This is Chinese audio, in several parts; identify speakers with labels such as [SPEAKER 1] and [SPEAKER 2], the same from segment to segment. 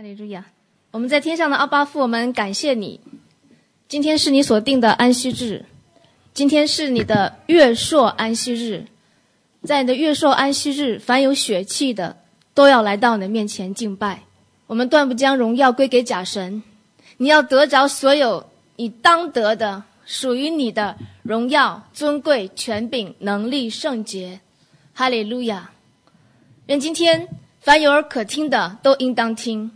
[SPEAKER 1] 利路亚！我们在天上的阿爸父，我们感谢你。今天是你所定的安息日，今天是你的月朔安息日。在你的月朔安息日，凡有血气的都要来到你的面前敬拜。我们断不将荣耀归给假神，你要得着所有你当得的，属于你的荣耀、尊贵、权柄、能力、圣洁。哈利路亚！愿今天凡有耳可听的都应当听。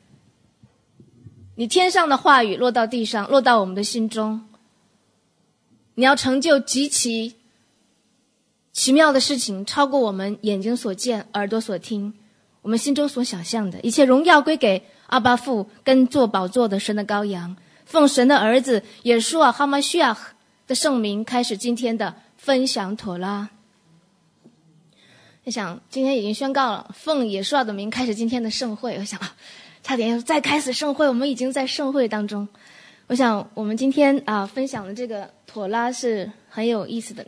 [SPEAKER 1] 你天上的话语落到地上，落到我们的心中。你要成就极其奇妙的事情，超过我们眼睛所见、耳朵所听，我们心中所想象的。一切荣耀归给阿爸父跟坐宝座的神的羔羊，奉神的儿子耶稣啊哈马须亚的圣名，开始今天的分享妥拉。我想今天已经宣告了，奉耶稣的名开始今天的盛会。我想差点再开始盛会，我们已经在盛会当中。我想我们今天分享的这个妥拉是很有意思的。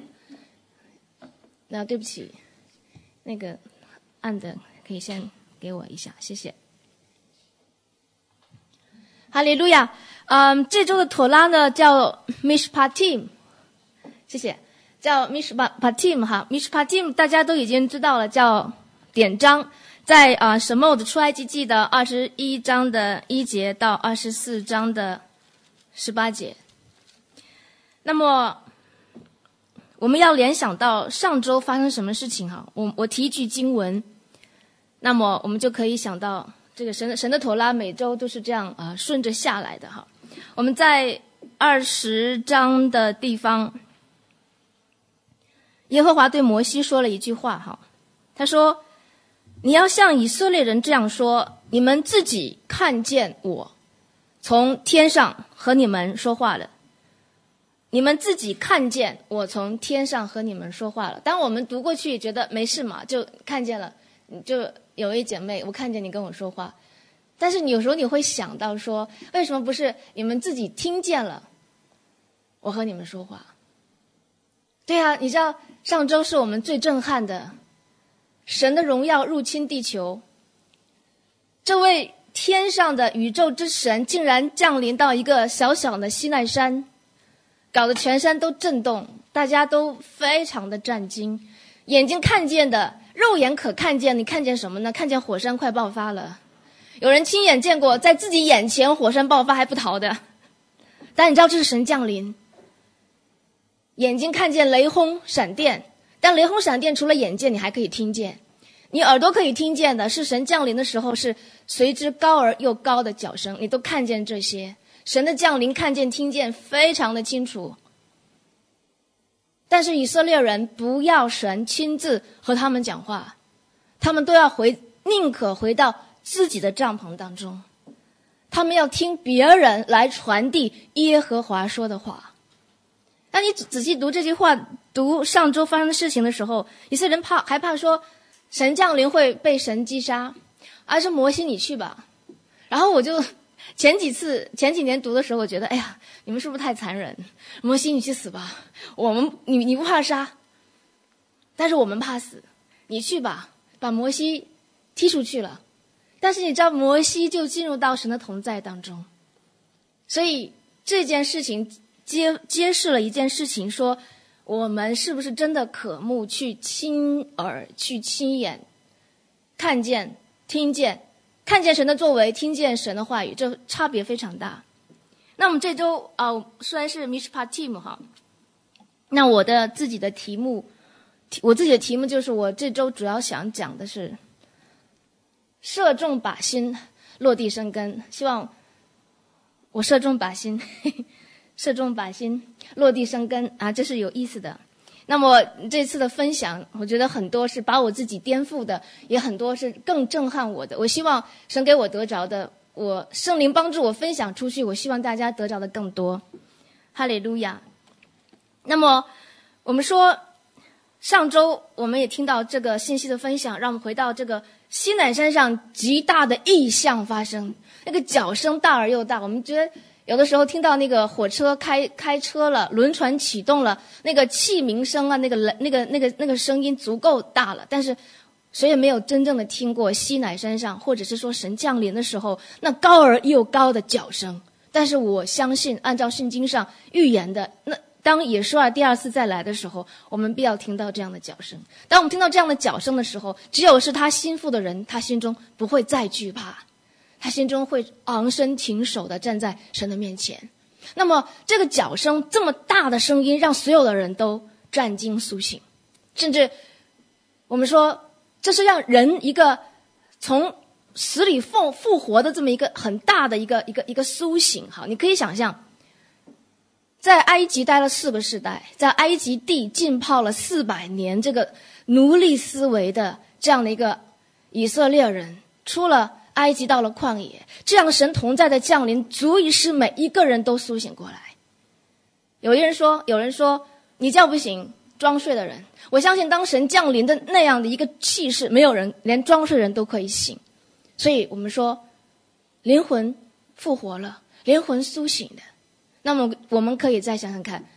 [SPEAKER 1] 对不起，那个按的可以先给我一下，谢谢。哈利路亚！这周的妥拉呢叫 Mishpatim， 谢谢，叫 Mishpatim 哈 ，Mishpatim 大家都已经知道了，叫典章。在什么的出埃及记的21章的1节到24章的18节。那么我们要联想到上周发生什么事情哈，我提一句经文，那么我们就可以想到这个神的妥拉每周都是这样顺着下来的哈。我们在20章的地方，耶和华对摩西说了一句话哈，他说：你要向以色列人这样说，你们自己看见我从天上和你们说话了。你们自己看见我从天上和你们说话了。当我们读过去觉得没事嘛，就看见了，就有一姐妹我看见你跟我说话。但是有时候你会想到说，为什么不是你们自己听见了我和你们说话？对啊，你知道上周是我们最震撼的，神的荣耀入侵地球，这位天上的宇宙之神竟然降临到一个小小的西奈山，搞得全山都震动，大家都非常的战惊。眼睛看见的，肉眼可看见，你看见什么呢？看见火山快爆发了。有人亲眼见过在自己眼前火山爆发还不逃的，但你知道这是神降临。眼睛看见雷轰闪电，但雷轰闪电除了眼见你还可以听见，你耳朵可以听见的是神降临的时候是随之高而又高的角声，你都看见这些。神的降临看见听见非常的清楚。但是以色列人不要神亲自和他们讲话，他们都要宁可回到自己的帐篷当中，他们要听别人来传递耶和华说的话。当你仔细读这句话，读上周发生的事情的时候，以色列人害怕说神降临会被神击杀，而是摩西你去吧。然后我就前几年读的时候，我觉得哎呀，你们是不是太残忍？摩西你去死吧，你不怕杀，但是我们怕死，你去吧，把摩西踢出去了。但是你知道摩西就进入到神的同在当中，所以这件事情揭示了一件事情，说我们是不是真的渴慕去亲耳去亲眼看见听见，看见神的作为，听见神的话语，这差别非常大。那我们这周虽然是 Mishpatim 哈，那我自己的题目就是我这周主要想讲的是射中靶心，落地生根。希望我射中靶心射中靶心，落地生根这是有意思的。那么这次的分享，我觉得很多是把我自己颠覆的，也很多是更震撼我的。我希望神给我得着的，我圣灵帮助我分享出去，我希望大家得着的更多。哈利路亚！那么我们说上周我们也听到这个信息的分享，让我们回到这个西乃山上极大的异象发生，那个角声大而又大。我们觉得有的时候听到那个火车开车了，轮船启动了，那个器鸣声那个声音足够大了，但是谁也没有真正的听过西乃山上，或者是说神降临的时候，那高而又高的角声。但是我相信，按照圣经上预言的，那当耶稣第二次再来的时候，我们必要听到这样的角声。当我们听到这样的角声的时候，只有是他心腹的人，他心中不会再惧怕，他心中会昂身挺手的站在神的面前。那么这个角声这么大的声音，让所有的人都战惊苏醒，甚至我们说这是让人一个从死里复活的这么一个很大的一个苏醒。好，你可以想象，在埃及待了4个世代，在埃及地浸泡了400年这个奴隶思维的这样的一个以色列人，出了埃及到了旷野，这样神同在的降临足以使每一个人都苏醒过来。有人说你这样不行，装睡的人。我相信当神降临的那样的一个气势，没有人连装睡人都可以醒。所以我们说灵魂复活了，灵魂苏醒的。那么我们可以再想想看，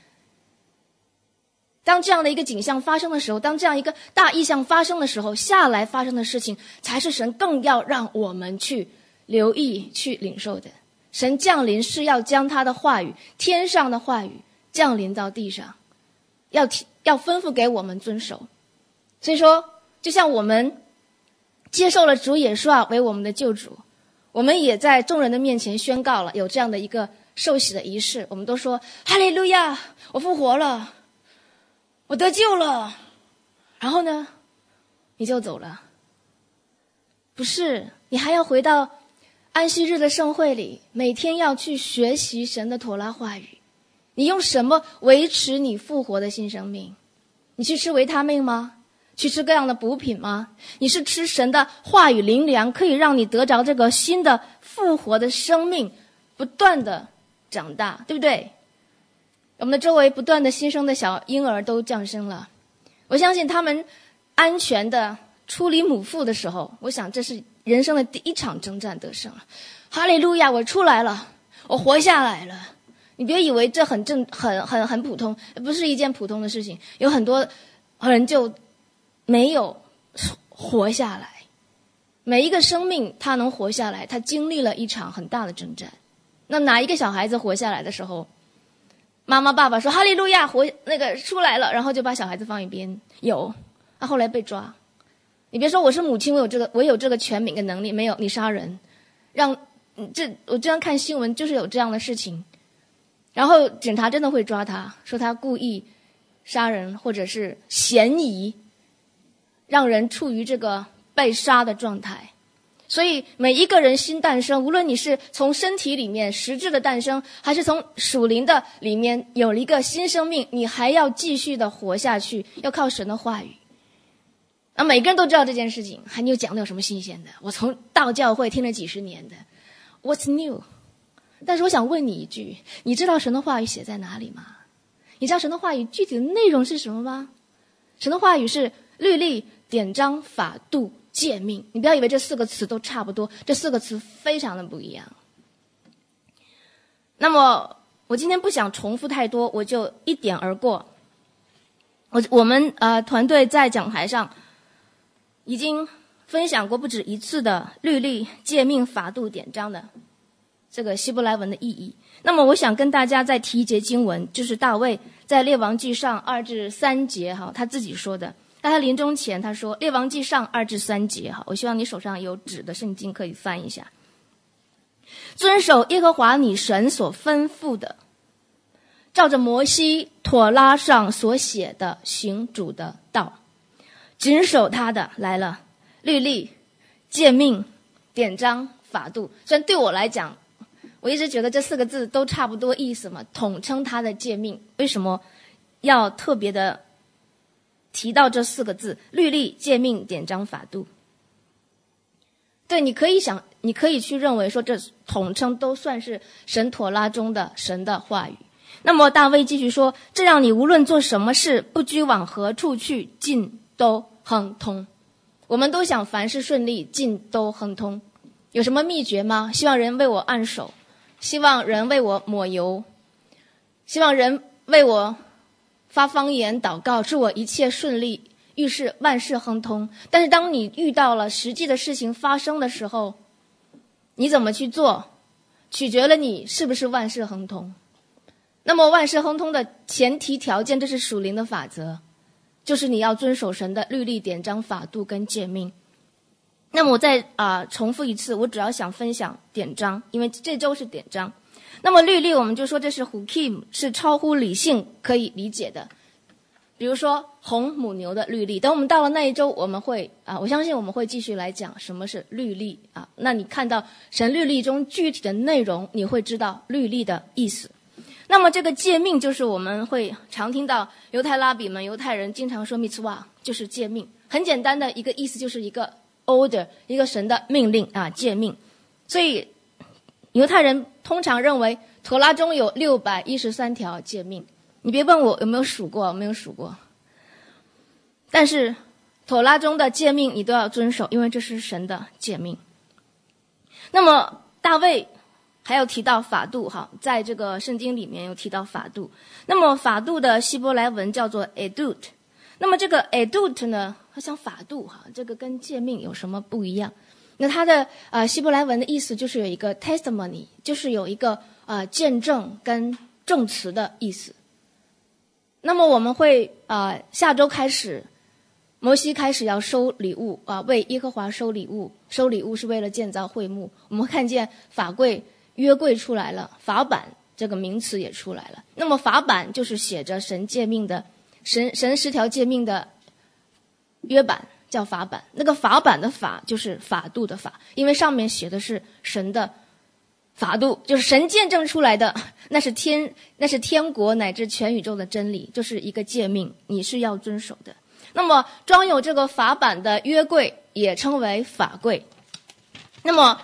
[SPEAKER 1] 当这样的一个景象发生的时候，当这样一个大异象发生的时候，下来发生的事情才是神更要让我们去留意去领受的。神降临是要将他的话语，天上的话语降临到地上，要吩咐给我们遵守。所以说就像我们接受了主耶稣为我们的救主，我们也在众人的面前宣告了有这样的一个受洗的仪式，我们都说哈利路亚，我复活了，我得救了。然后呢，你就走了？不是，你还要回到安息日的盛会里，每天要去学习神的妥拉话语。你用什么维持你复活的新生命？你去吃维他命吗？去吃各样的补品吗？你是吃神的话语灵粮，可以让你得着这个新的复活的生命，不断的长大，对不对？我们的周围不断的新生的小婴儿都降生了，我相信他们安全的出离母腹的时候，我想这是人生的第一场征战得胜了。哈利路亚，我出来了，我活下来了。你别以为这很普通，不是一件普通的事情，有很多人就没有活下来。每一个生命他能活下来，他经历了一场很大的征战。那哪一个小孩子活下来的时候，妈妈爸爸说哈利路亚，出来了，然后就把小孩子放一边？有，后来被抓。你别说我是母亲，我有这个权柄的能力，没有，你杀人，我这样看新闻就是有这样的事情，然后警察真的会抓他，说他故意杀人或者是嫌疑让人处于这个被杀的状态。所以每一个人新诞生，无论你是从身体里面实质的诞生，还是从属灵的里面有了一个新生命，你还要继续的活下去，要靠神的话语。每个人都知道这件事情，还你有讲的有什么新鲜的？我从到教会听了几十年的 What's new？ 但是我想问你一句，你知道神的话语写在哪里吗？你知道神的话语具体的内容是什么吗？神的话语是律例、典章、法度、诫命。你不要以为这4个词都差不多，这4个词非常的不一样。那么我今天不想重复太多，我就一点而过。我们团队在讲台上已经分享过不止一次的律例、诫命、法度、典章的这个希伯来文的意义。那么我想跟大家再提一节经文，就是大卫在列王记上2至3节他自己说的。在他临终前他说，列王记上2至3节我希望你手上有纸的圣经可以翻一下。遵守耶和华你神所吩咐的，照着摩西妥拉上所写的行主的道，谨守他的来了律例、诫命、典章、法度。虽然对我来讲，我一直觉得这4个字都差不多意思嘛，统称他的诫命。为什么要特别的提到这4个字？律例、诫命、典章、法度。对，你可以去认为说这统称都算是神妥拉中的神的话语。那么大卫继续说，这让你无论做什么事，不拘往何处去，尽都亨通。我们都想凡事顺利，尽都亨通。有什么秘诀吗？希望人为我按手，希望人为我抹油，希望人为我发方言祷告，祝我一切顺利， 预示万事亨通。但是当你遇到了实际的事情发生的时候，你怎么去做，取决了你是不是万事亨通。那么万事亨通的前提条件，这是属灵的法则，就是你要遵守神的律例、典章、法度跟诫命。那么我再重复一次，我主要想分享典章，因为这周是典章。那么律例我们就说这是 hukim， 是超乎理性可以理解的。比如说红母牛的律例，等我们到了那一周，我们会我相信我们会继续来讲什么是律例那你看到神律例中具体的内容，你会知道律例的意思。那么这个诫命就是我们会常听到犹太拉比们、犹太人经常说 mitzvah， 就是诫命，很简单的一个意思，就是一个 order， 一个神的命令诫命。所以犹太人通常认为妥拉中有613条诫命。你别问我有没有数过，没有数过。但是妥拉中的诫命你都要遵守，因为这是神的诫命。那么大卫还有提到法度在这个圣经里面有提到法度。那么法度的希伯来文叫做 edut。那么这个 edut 呢，好像法度这个跟诫命有什么不一样？那它的希伯来文的意思就是有一个 testimony， 就是有一个见证跟证词的意思。那么我们会下周开始，摩西开始要收礼物为耶和华收礼物。收礼物是为了建造会幕。我们会看见法柜、约柜出来了，法版这个名词也出来了。那么法版就是写着神诫命的神10条诫命的约版，叫法版。那个法版的法就是法度的法，因为上面写的是神的法度，就是神见证出来的，那是天国乃至全宇宙的真理，就是一个诫命，你是要遵守的。那么装有这个法版的约柜也称为法柜。那么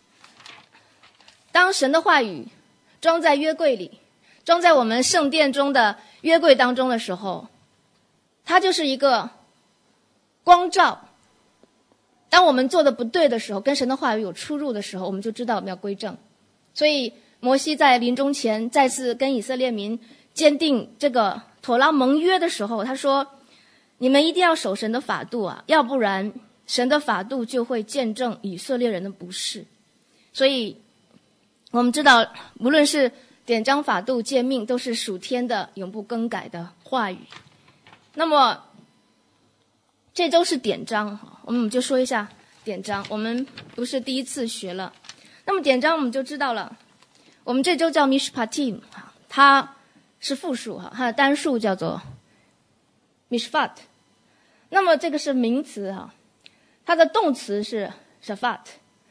[SPEAKER 1] 当神的话语装在约柜里，装在我们圣殿中的约柜当中的时候，它就是一个光照。当我们做的不对的时候，跟神的话语有出入的时候，我们就知道我们要归正。所以摩西在临终前再次跟以色列民坚定这个妥拉盟约的时候，他说你们一定要守神的法度要不然神的法度就会见证以色列人的不是。所以我们知道无论是典章、法度、诫命，都是属天的永不更改的话语。那么这周是典章，我们就说一下典章，我们不是第一次学了。那么典章我们就知道了，我们这周叫 mishpatim， 它是复数它的单数叫做 mishpat。 那么这个是名词它的动词是 shafat。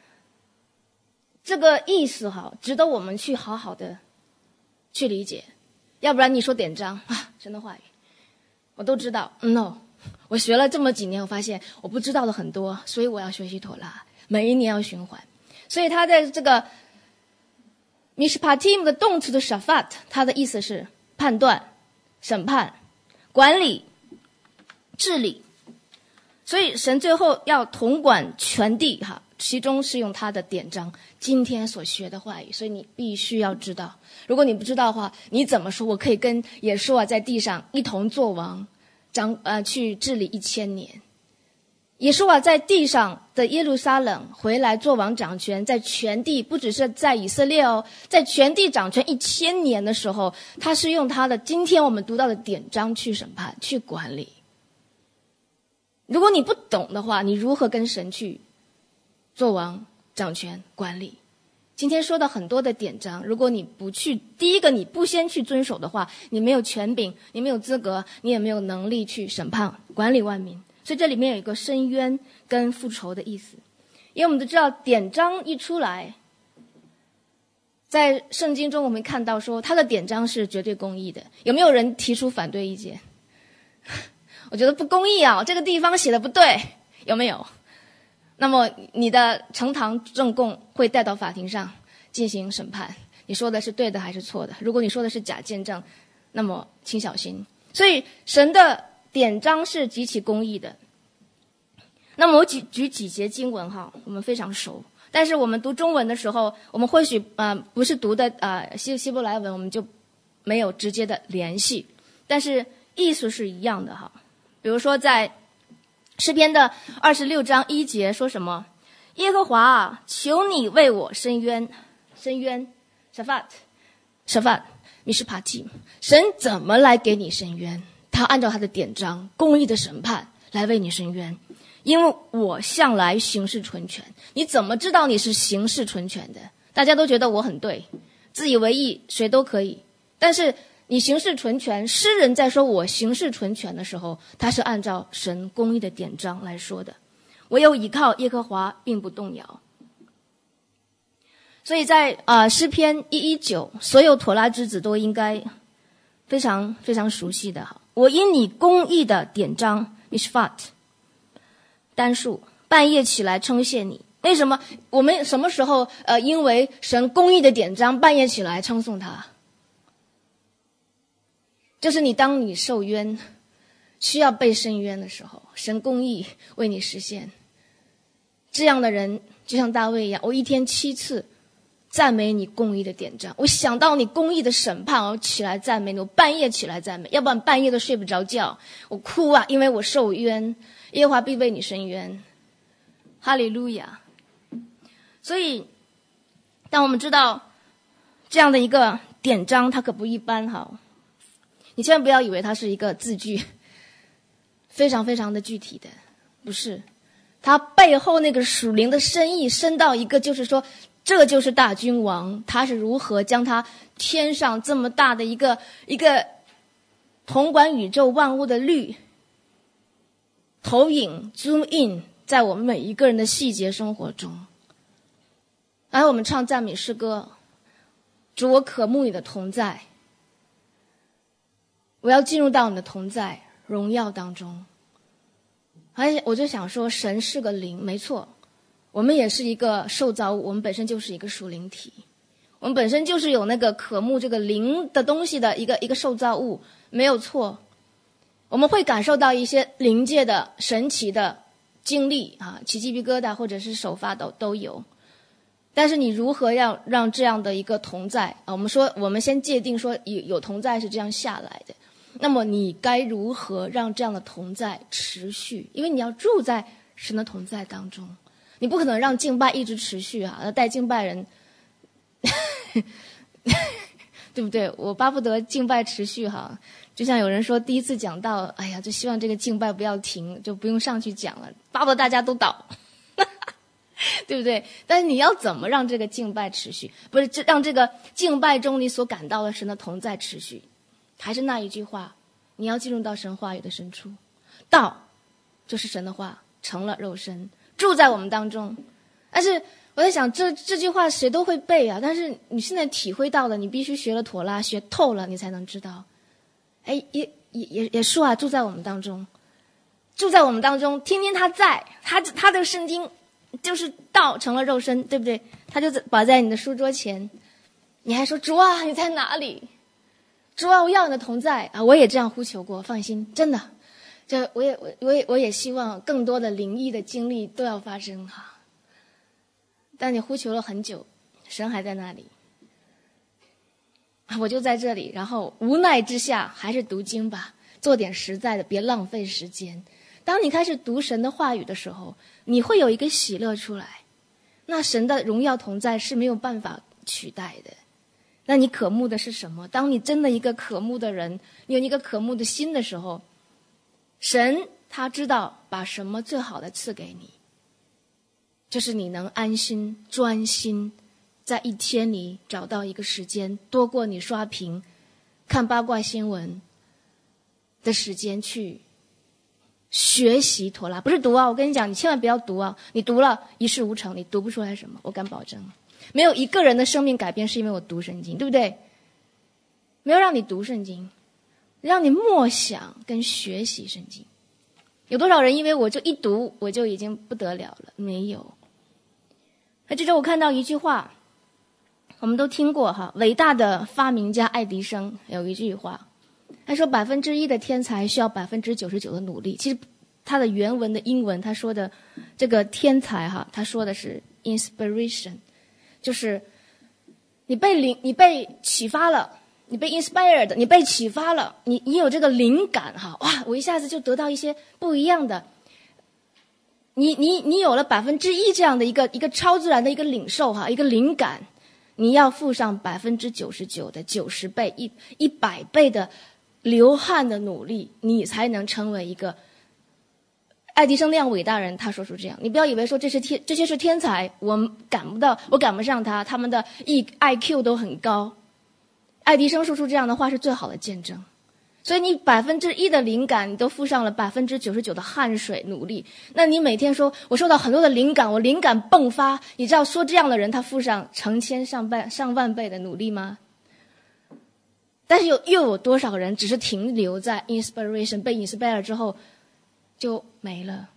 [SPEAKER 1] 这个意思值得我们去好好的去理解。要不然你说典章神的话语我都知道 ，no， 我学了这么几年，我发现我不知道的很多，所以我要学习妥拉，每一年要循环。所以它在这个 mishpatim 的动词的 shafat， 它的意思是判断、审判、管理、治理。所以神最后要统管全地其中是用他的典章，今天所学的话语，所以你必须要知道。如果你不知道的话，你怎么说我可以跟耶稣在地上一同做王，去治理1000年？耶稣在地上的耶路撒冷回来做王掌权，在全地，不只是在以色列在全地掌权1000年的时候，他是用他的今天我们读到的典章去审判、去管理。如果你不懂的话，你如何跟神去做王、掌权、管理？今天说的很多的典章，如果你不去，第一个你不先去遵守的话，你没有权柄，你没有资格，你也没有能力去审判、管理万民。所以这里面有一个申冤跟复仇的意思。因为我们都知道典章一出来，在圣经中我们看到说他的典章是绝对公义的。有没有人提出反对意见？我觉得不公义这个地方写的不对，有没有？那么你的呈堂证供会带到法庭上进行审判，你说的是对的还是错的？如果你说的是假见证，那么请小心。所以神的典章是极其公义的。那么我举几节经文我们非常熟，但是我们读中文的时候，我们或许不是读的希伯来文，我们就没有直接的联系，但是意思是一样的比如说在诗篇的26章1节说什么？耶和华啊，求你为我伸冤，伸冤 shafat 米什帕提，神怎么来给你伸冤？他按照他的典章公义的审判来为你伸冤，因为我向来行事纯全。你怎么知道你是行事纯全的？大家都觉得我很对，自以为义，谁都可以。但是你行事纯全，诗人在说我行事纯全的时候，他是按照神公义的典章来说的。唯有倚靠耶和华，并不动摇。所以在诗篇119，所有妥拉之子都应该非常非常熟悉的。我因你公义的典章 mishpat 单数，半夜起来称谢你。为什么我们什么时候因为神公义的典章半夜起来称颂他？就是当你受冤需要被伸冤的时候，神公义为你实现。这样的人就像大卫一样，我一天7次赞美你公义的典章，我想到你公义的审判，我起来赞美你，我半夜起来赞美，要不然半夜都睡不着觉，我哭啊，因为我受冤，耶和华必为你伸冤。哈利路亚。所以当我们知道这样的一个典章，它可不一般哈，你千万不要以为它是一个字句非常非常的具体的，不是，它背后那个属灵的深意深到一个，就是说这就是大君王，他是如何将他天上这么大的一个统管宇宙万物的律投影 zoom in 在我们每一个人的细节生活中。然后我们唱赞美诗歌，主，我渴慕你的同在，我要进入到你的同在荣耀当中。而且我就想说，神是个灵，没错，我们也是一个受造物，我们本身就是一个属灵体，我们本身就是有那个渴慕这个灵的东西的一个受造物，没有错。我们会感受到一些灵界的神奇的经历啊，起鸡皮疙瘩或者是手发抖都有。但是你如何要让这样的一个同在啊？我们先界定说有同在是这样下来的，那么你该如何让这样的同在持续？因为你要住在神的同在当中，你不可能让敬拜一直持续啊，带敬拜人对不对？我巴不得敬拜持续哈，就像有人说第一次讲到，哎呀，就希望这个敬拜不要停，就不用上去讲了，巴不得大家都倒对不对？但是你要怎么让这个敬拜持续？不是让这个敬拜中你所感到的神的同在持续？还是那一句话，你要进入到神话语的深处，道就是神的话成了肉身，住在我们当中。但是我在想，这句话谁都会背啊，但是你现在体会到了，你必须学了妥拉，学透了，你才能知道。哎，也说啊，住在我们当中，住在我们当中，天天他在，他的圣经就是道成了肉身，对不对？他就摆在你的书桌前，你还说主啊，你在哪里？主啊，我要你的同在啊！我也这样呼求过，放心，真的，这我也希望更多的灵异的经历都要发生哈。但你呼求了很久，神还在那里，我就在这里，然后无奈之下还是读经吧，做点实在的，别浪费时间。当你开始读神的话语的时候，你会有一个喜乐出来，那神的荣耀同在是没有办法取代的。那你渴慕的是什么？当你真的一个渴慕的人，你有一个渴慕的心的时候，神他知道把什么最好的赐给你，就是你能安心专心在一天里找到一个时间，多过你刷屏看八卦新闻的时间去学习妥拉。不是读啊，我跟你讲，你千万不要读啊，你读了一事无成，你读不出来什么，我敢保证。没有一个人的生命改变是因为我读圣经，对不对？没有让你读圣经，让你默想跟学习圣经。有多少人因为我就一读我就已经不得了了？没有。那这周我看到一句话，我们都听过哈，伟大的发明家爱迪生有一句话，他说1%的天才需要99%的努力。其实他的原文的英文他说的这个天才哈，他说的是 inspiration， 就是你被启发了，你被 inspired， 你被启发了，你有这个灵感哈，哇，我一下子就得到一些不一样的你有了1%这样的一个超自然的一个领受哈，一个灵感，你要付上99%的90倍、100倍的流汗的努力，你才能成为一个爱迪生那样伟大人。他说出这样，你不要以为说这些是天才，我赶不上他们的 IQ 都很高。爱迪生说出这样的话是最好的见证。所以你1%的灵感，你都付上了99%的汗水努力。那你每天说我受到很多的灵感，我灵感迸发，你知道说这样的人他付上成千上万倍的努力吗？但是又有多少人只是停留在 inspiration 被 inspire 之后就没了？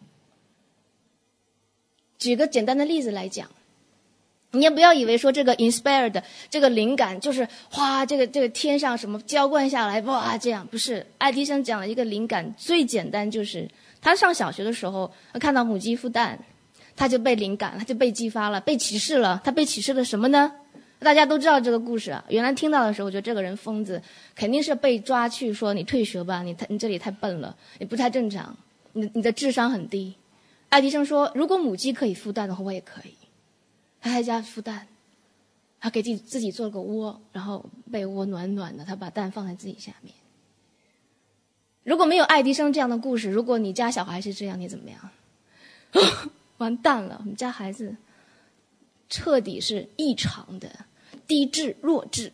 [SPEAKER 1] 举个简单的例子来讲，你也不要以为说这个 inspired 的这个灵感就是哗，这个天上什么浇灌下来，哇，这样不是。爱迪生讲的一个灵感最简单，就是他上小学的时候看到母鸡孵蛋，他就被灵感，他就被激发了，被启示了。他被启示了什么呢？大家都知道这个故事啊。原来听到的时候，我觉得这个人疯子，肯定是被抓去说你退学吧，你这里太笨了，你不太正常，你的智商很低。爱迪生说，如果母鸡可以孵蛋的话，我也可以。他在家孵蛋，他给自己做了个窝，然后被窝暖暖的，他把蛋放在自己下面。如果没有爱迪生这样的故事，如果你家小孩是这样，你怎么样？完蛋了，我们家孩子彻底是异常的低智弱智。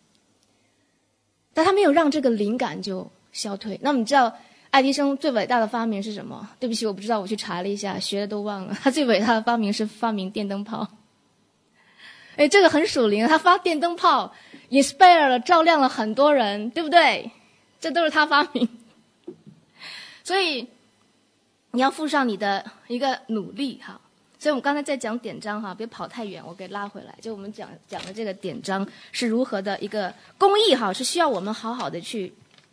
[SPEAKER 1] 但他没有让这个灵感就消退。那么你知道爱迪生最伟大的发明是什么？对不起，我不知道，我去查了一下，学的都忘了。他最伟大的发明是发明电灯泡。哎，这个很属灵，他发电灯泡 inspire 了，照亮了很多人，对不对？这都是他发明。所以你要付上你的一个努力哈。所以我们刚才在讲典章哈，别跑太远，我给拉回来。就我们讲的这个典章是如何的一个公义哈，是需要我们好好的去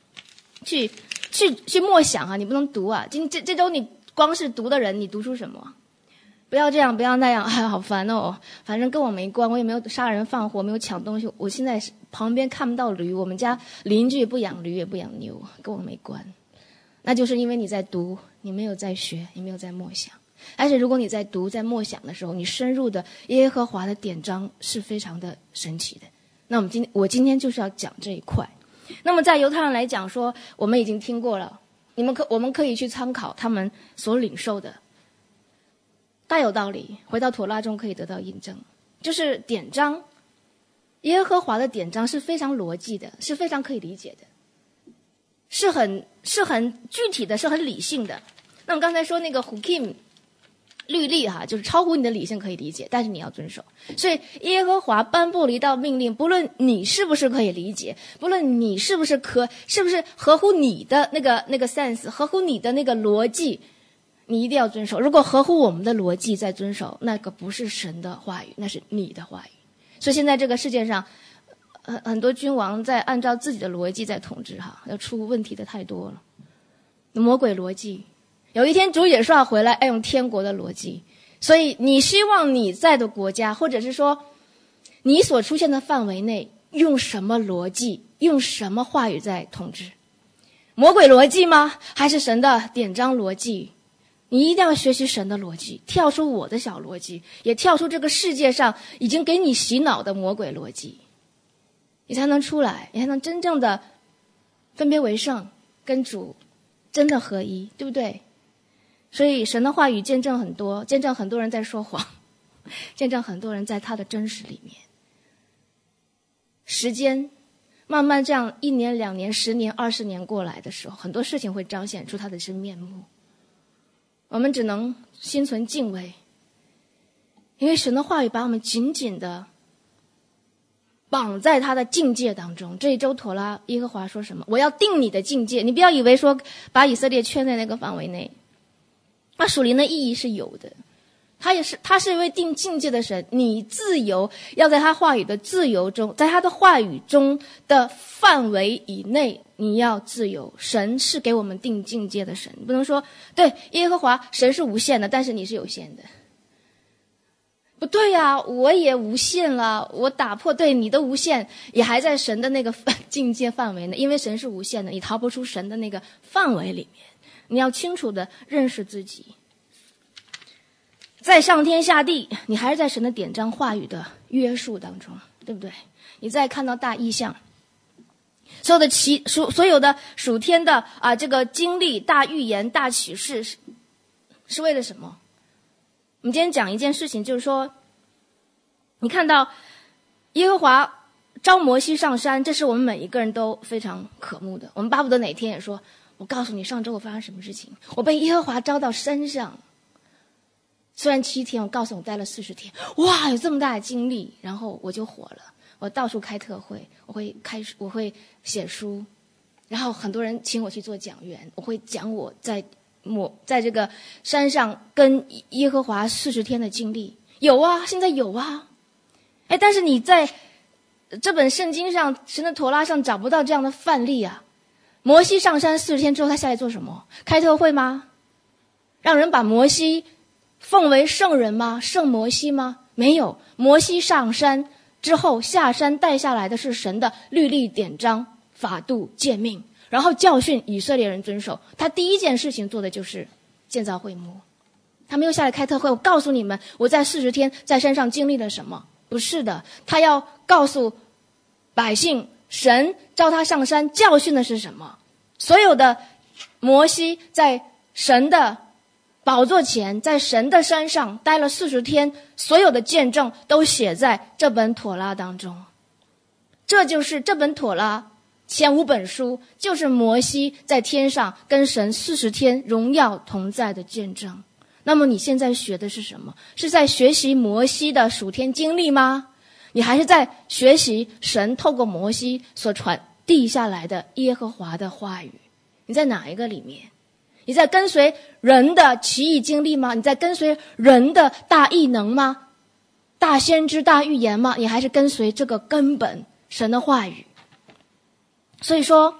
[SPEAKER 1] 默想啊，你不能读啊。这周你光是读的人，你读出什么？不要这样，不要那样，哎，好烦哦！反正跟我没关，我也没有杀人放火，没有抢东西。我现在旁边看不到驴，我们家邻居也不养驴，也不养牛，跟我没关。那就是因为你在读，你没有在学，你没有在默想。而且如果你在读、在默想的时候，你深入的耶和华的典章是非常的神奇的。那我今天就是要讲这一块。那么在犹太人来讲说，我们已经听过了，我们可以去参考他们所领受的。大有道理，回到妥拉中可以得到印证，就是典章，耶和华的典章是非常逻辑的，是非常可以理解的，是很具体的，是很理性的。那我刚才说那个 hukim 律例哈，就是超乎你的理性可以理解，但是你要遵守。所以耶和华颁布了一道命令，不论你是不是可以理解，不论你是不是合乎你的那个 sense， 合乎你的那个逻辑，你一定要遵守。如果合乎我们的逻辑在遵守，那个不是神的话语，那是你的话语。所以现在这个世界上，很多君王在按照自己的逻辑在统治哈，要出问题的太多了，魔鬼逻辑。有一天主耶稣回来，要用天国的逻辑。所以你希望你在的国家，或者是说你所出现的范围内，用什么逻辑，用什么话语在统治？魔鬼逻辑吗？还是神的典章逻辑？你一定要学习神的逻辑，跳出我的小逻辑，也跳出这个世界上已经给你洗脑的魔鬼逻辑，你才能出来，你才能真正的分别为圣，跟主真的合一，对不对？所以神的话语见证很多，见证很多人在说谎，见证很多人在他的真实里面。时间慢慢这样1年、2年、10年、20年过来的时候，很多事情会彰显出他的真面目。我们只能心存敬畏，因为神的话语把我们紧紧的绑在他的境界当中。这一周妥拉耶和华说什么？我要定你的境界。你不要以为说把以色列圈在那个范围内，那属灵的意义是有的。他是一位定境界的神，你自由要在他话语的自由中，在他的话语中的范围以内，你要自由。神是给我们定境界的神，不能说对耶和华神是无限的，但是你是有限的。不对呀，我也无限了，我打破对你的无限，也还在神的那个境界范围内，因为神是无限的，你逃不出神的那个范围里面。你要清楚的认识自己。 在上天下地，你还是在神的典章话语的约束当中，对不对？你再看到大异象，所有的属天的这个经历、大预言、大启示是为了什么？我们今天讲一件事情，就是说，你看到耶和华召摩西上山，这是我们每一个人都非常渴慕的。我们巴不得哪天也说，我告诉你上周我发生什么事情，我被耶和华召到山上，虽然7天，我告诉我待了40天，哇，有这么大的经历，然后我就火了，我到处开特会，我会写书，然后很多人请我去做讲员，我会讲我在这个山上跟耶和华40天的经历。有啊，现在有啊，但是你在这本圣经上，神的妥拉上找不到这样的范例啊。摩西上山40天之后，他下来做什么？开特会吗？让人把摩西奉为圣人吗？圣摩西吗？没有。摩西上山之后，下山带下来的是神的律例典章、法度诫命，然后教训以色列人遵守。他第一件事情做的就是建造会幕，他没有下来开特会，我告诉你们我在40天在山上经历了什么。不是的，他要告诉百姓，神召他上山教训的是什么。所有的摩西在神的宝座前，在神的山上待了40天，所有的见证都写在这本妥拉当中。这就是这本妥拉前5本书，就是摩西在天上跟神40天荣耀同在的见证。那么你现在学的是什么？是在学习摩西的属天经历吗？你还是在学习神透过摩西所传递下来的耶和华的话语？你在哪一个里面？你在跟随人的奇异经历吗？你在跟随人的大异能吗？大先知、大预言吗？你还是跟随这个根本神的话语？所以说，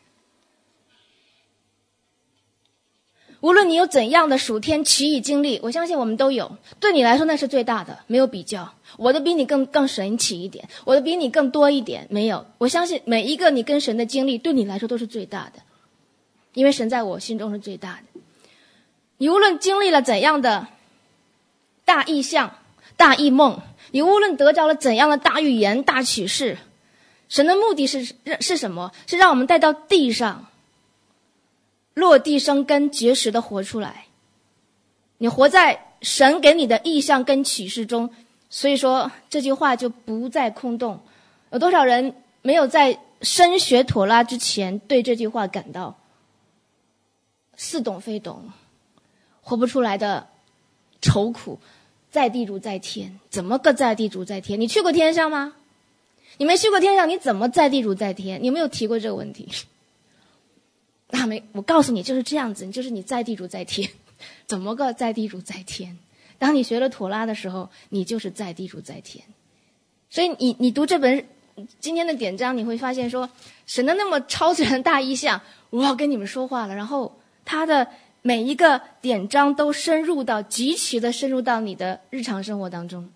[SPEAKER 1] 无论你有怎样的属天奇异经历，我相信我们都有，对你来说那是最大的，没有比较。我的比你更神奇一点，我的比你更多一点，没有。我相信每一个你跟神的经历对你来说都是最大的，因为神在我心中是最大的。你无论经历了怎样的大异象、大异梦，你无论得着了怎样的大预言、大启示，神的目的是什么？是让我们带到地上，落地生根，结实的活出来。你活在神给你的异象跟启示中，所以说这句话就不再空洞。有多少人没有在深学妥拉之前对这句话感到似懂非懂，活不出来的愁苦？在地如在天，怎么个在地如在天？你去过天上吗？你没去过天上，你怎么在地如在天？你有没有提过这个问题？我告诉你就是这样子，就是你在地如在天。怎么个在地如在天？当你学了妥拉的时候，你就是在地如在天。所以你读这本今天的典章，你会发现说，神的那么超自然的大异象，我要跟你们说话了。然后他的每一个典章都极其的深入到你的日常生活当中。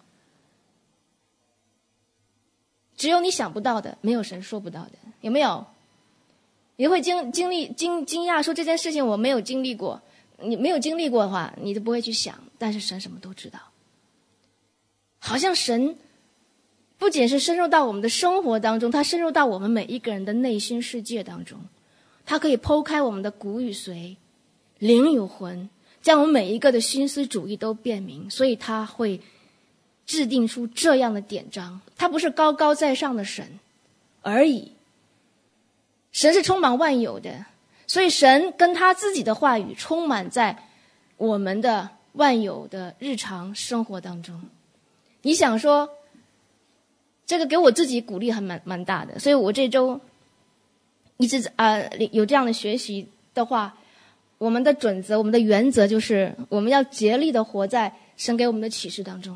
[SPEAKER 1] 只有你想不到的，没有神说不到的，有没有？你会惊讶说这件事情我没有经历过。你没有经历过的话，你都不会去想，但是神什么都知道。好像神不仅是深入到我们的生活当中，他深入到我们每一个人的内心世界当中，他可以剖开我们的骨与髓、灵与魂，将我们每一个的心思主意都辨明，所以他会制定出这样的典章。他不是高高在上的神而已，神是充满万有的，所以神跟他自己的话语充满在我们的万有的日常生活当中。你想说这个给我自己鼓励还蛮大的，所以我这周一直有这样的学习的话，我们的准则、我们的原则就是我们要竭力的活在神给我们的启示当中。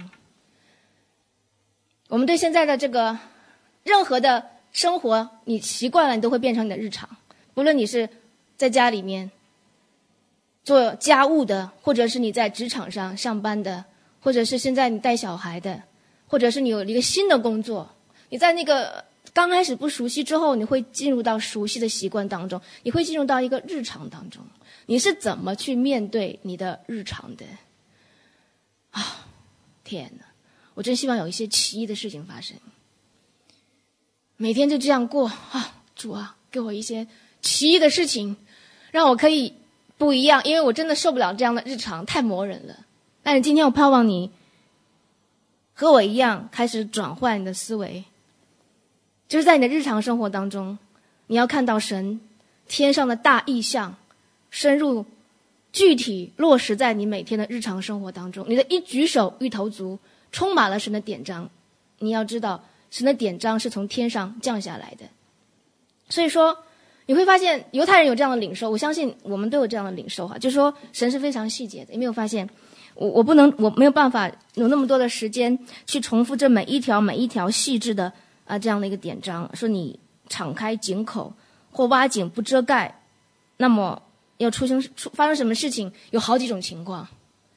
[SPEAKER 1] 我们对现在的这个任何的生活，你习惯了，你都会变成你的日常。不论你是在家里面做家务的，或者是你在职场上上班的，或者是现在你带小孩的，或者是你有一个新的工作，你在那个刚开始不熟悉之后，你会进入到熟悉的习惯当中，你会进入到一个日常当中。你是怎么去面对你的日常的？ 天哪，我真希望有一些奇异的事情发生。每天就这样过主啊，给我一些奇异的事情，让我可以不一样，因为我真的受不了这样的日常，太磨人了。但是今天我盼望你和我一样开始转换你的思维，就是在你的日常生活当中，你要看到神天上的大意象深入具体落实在你每天的日常生活当中，你的一举手一投足充满了神的典章。你要知道神的典章是从天上降下来的。所以说你会发现犹太人有这样的领受，我相信我们都有这样的领受就是说神是非常细节的。有没有发现我没有办法有那么多的时间去重复这每一条细致的这样的一个典章，说你敞开井口或挖井不遮盖，那么要发生什么事情，有好几种情况。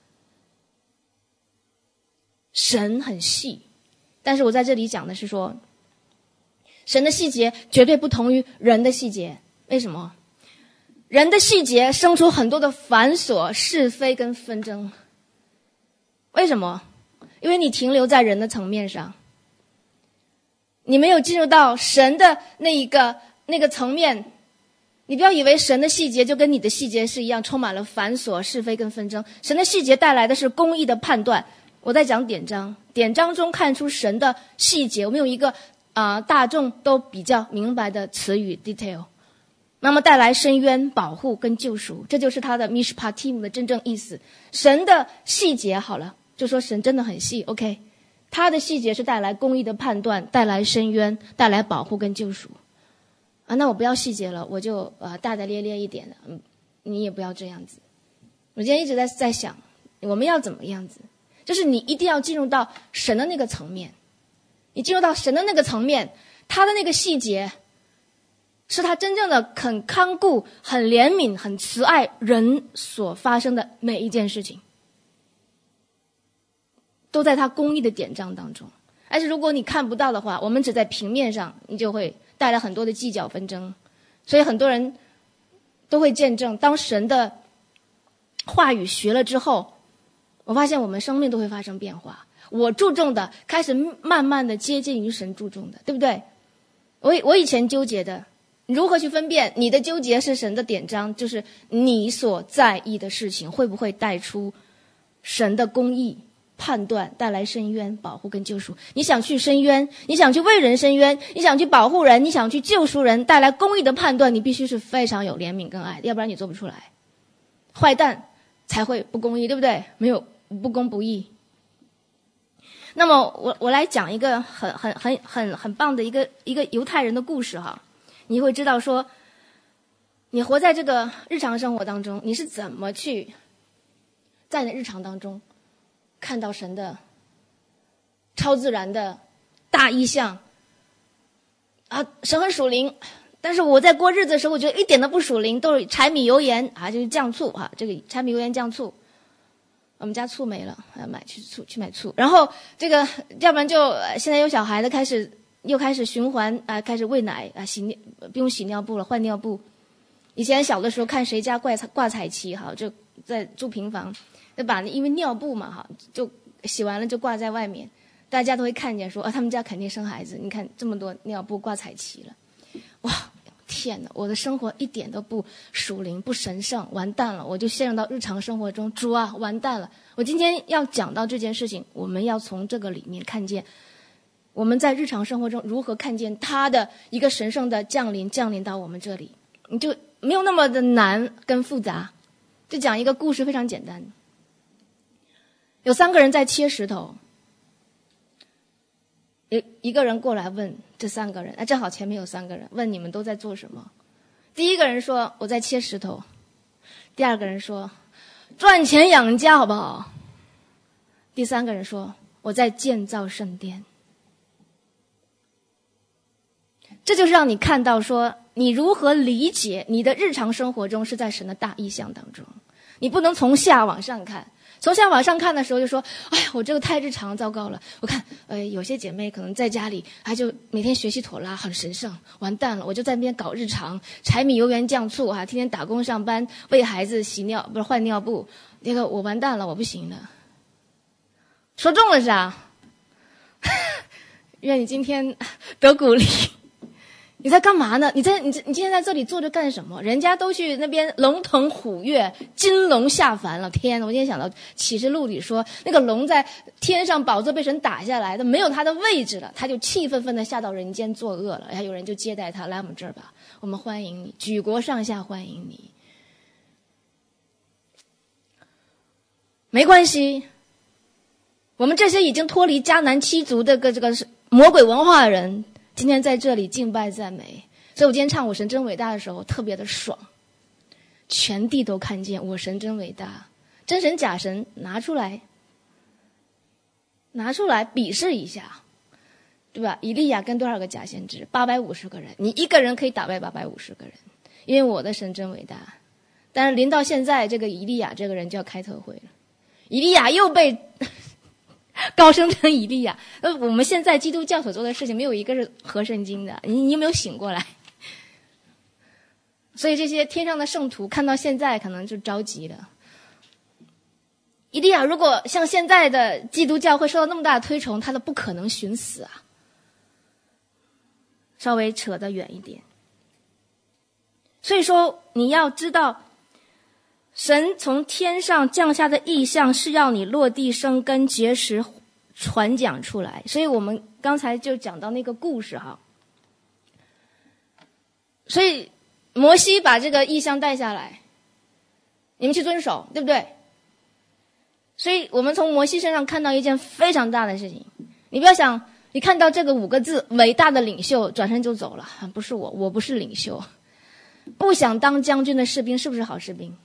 [SPEAKER 1] 神很细，但是我在这里讲的是说神的细节绝对不同于人的细节。为什么？人的细节生出很多的繁琐是非跟纷争。为什么？因为你停留在人的层面上，你没有进入到神的那个层面。你不要以为神的细节就跟你的细节是一样，充满了繁琐是非跟纷争。神的细节带来的是公义的判断。我在讲典章，典章中看出神的细节，我们用一个大众都比较明白的词语 detail， 那么带来伸冤保护跟救赎，这就是他的 mishpatim 的真正意思。神的细节好了，就说神真的很细 OK， 他的细节是带来公义的判断，带来伸冤，带来保护跟救赎那我不要细节了，我就大大咧咧一点的你也不要这样子。我今天一直在想我们要怎么样子，就是你一定要进入到神的那个层面。你进入到神的那个层面，他的那个细节是他真正的很看顾、很怜悯、很慈爱人所发生的每一件事情，都在他公义的典章当中。但是如果你看不到的话，我们只在平面上，你就会带来很多的计较纷争。所以很多人都会见证，当神的话语学了之后，我发现我们生命都会发生变化。我注重的开始慢慢的接近于神注重的，对不对？我以前纠结的，如何去分辨你的纠结是神的典章，就是你所在意的事情会不会带出神的公义判断，带来伸冤保护跟救赎。你想去伸冤，你想去为人伸冤，你想去保护人，你想去救赎人，带来公义的判断，你必须是非常有怜悯跟爱，要不然你做不出来。坏蛋才会不公义，对不对？没有不公不义。那么我来讲一个很棒的一个犹太人的故事哈，你会知道说，你活在这个日常生活当中，你是怎么去在你的日常当中看到神的超自然的大意象神很属灵，但是我在过日子的时候，我觉得一点都不属灵，都是柴米油盐就是酱醋这个柴米油盐酱醋。我们家醋没了，去买醋。然后这个要不然就现在有小孩的又开始循环开始喂奶不用洗尿布了，换尿布。以前小的时候看谁家挂彩旗就在住平房，就把因为尿布嘛就洗完了就挂在外面，大家都会看见说他们家肯定生孩子，你看这么多尿布挂彩旗了。哇，天哪，我的生活一点都不属灵不神圣，完蛋了，我就陷入到日常生活中，主啊完蛋了。我今天要讲到这件事情，我们要从这个里面看见我们在日常生活中如何看见他的一个神圣的降临到我们这里，你就没有那么的难跟复杂。就讲一个故事，非常简单。有3个人在切石头，有一个人过来问这3个人正好前面有3个人，问你们都在做什么。第一个人说我在切石头，第2个人说赚钱养家好不好，第3个人说我在建造圣殿。这就是让你看到说你如何理解你的日常生活中是在神的大意象当中。你不能从下往上看，从下往上看的时候就说哎呀我这个太日常糟糕了。我看有些姐妹可能在家里就每天学习妥拉很神圣，完蛋了，我就在那边搞日常柴米油盐酱醋天天打工上班，为孩子换尿布，这个我完蛋了，我不行了。 说中了是啊，愿你今天得鼓励。你在干嘛呢？你今天在这里坐着干什么？人家都去那边龙腾虎跃，金龙下凡了。天，我今天想到启示录里说，那个龙在天上宝座被神打下来的，没有他的位置了，他就气愤愤地下到人间作恶了。然后有人就接待他，来我们这儿吧，我们欢迎你，举国上下欢迎你。没关系，我们这些已经脱离迦南七族的这个魔鬼文化的人，今天在这里敬拜赞美。所以我今天唱我神真伟大的时候特别的爽，全地都看见我神真伟大，真神假神拿出来比试一下，对吧？以利亚跟多少个假先知？850个人，你一个人可以打败850个人，因为我的神真伟大。但是临到现在，这个以利亚这个人就要开特会了，以利亚又被高升成以利亚。我们现在基督教所做的事情没有一个是合圣经的，你有没有醒过来？所以这些天上的圣徒看到现在可能就着急了。以利亚如果像现在的基督教会受到那么大的推崇，他都不可能寻死啊。稍微扯得远一点。所以说你要知道，神从天上降下的异象是要你落地生根结实传讲出来。所以我们刚才就讲到那个故事哈。所以摩西把这个异象带下来，你们去遵守，对不对？所以我们从摩西身上看到一件非常大的事情。你不要想你看到这个5个字伟大的领袖转身就走了，不是我不是领袖。不想当将军的士兵是不是好士兵？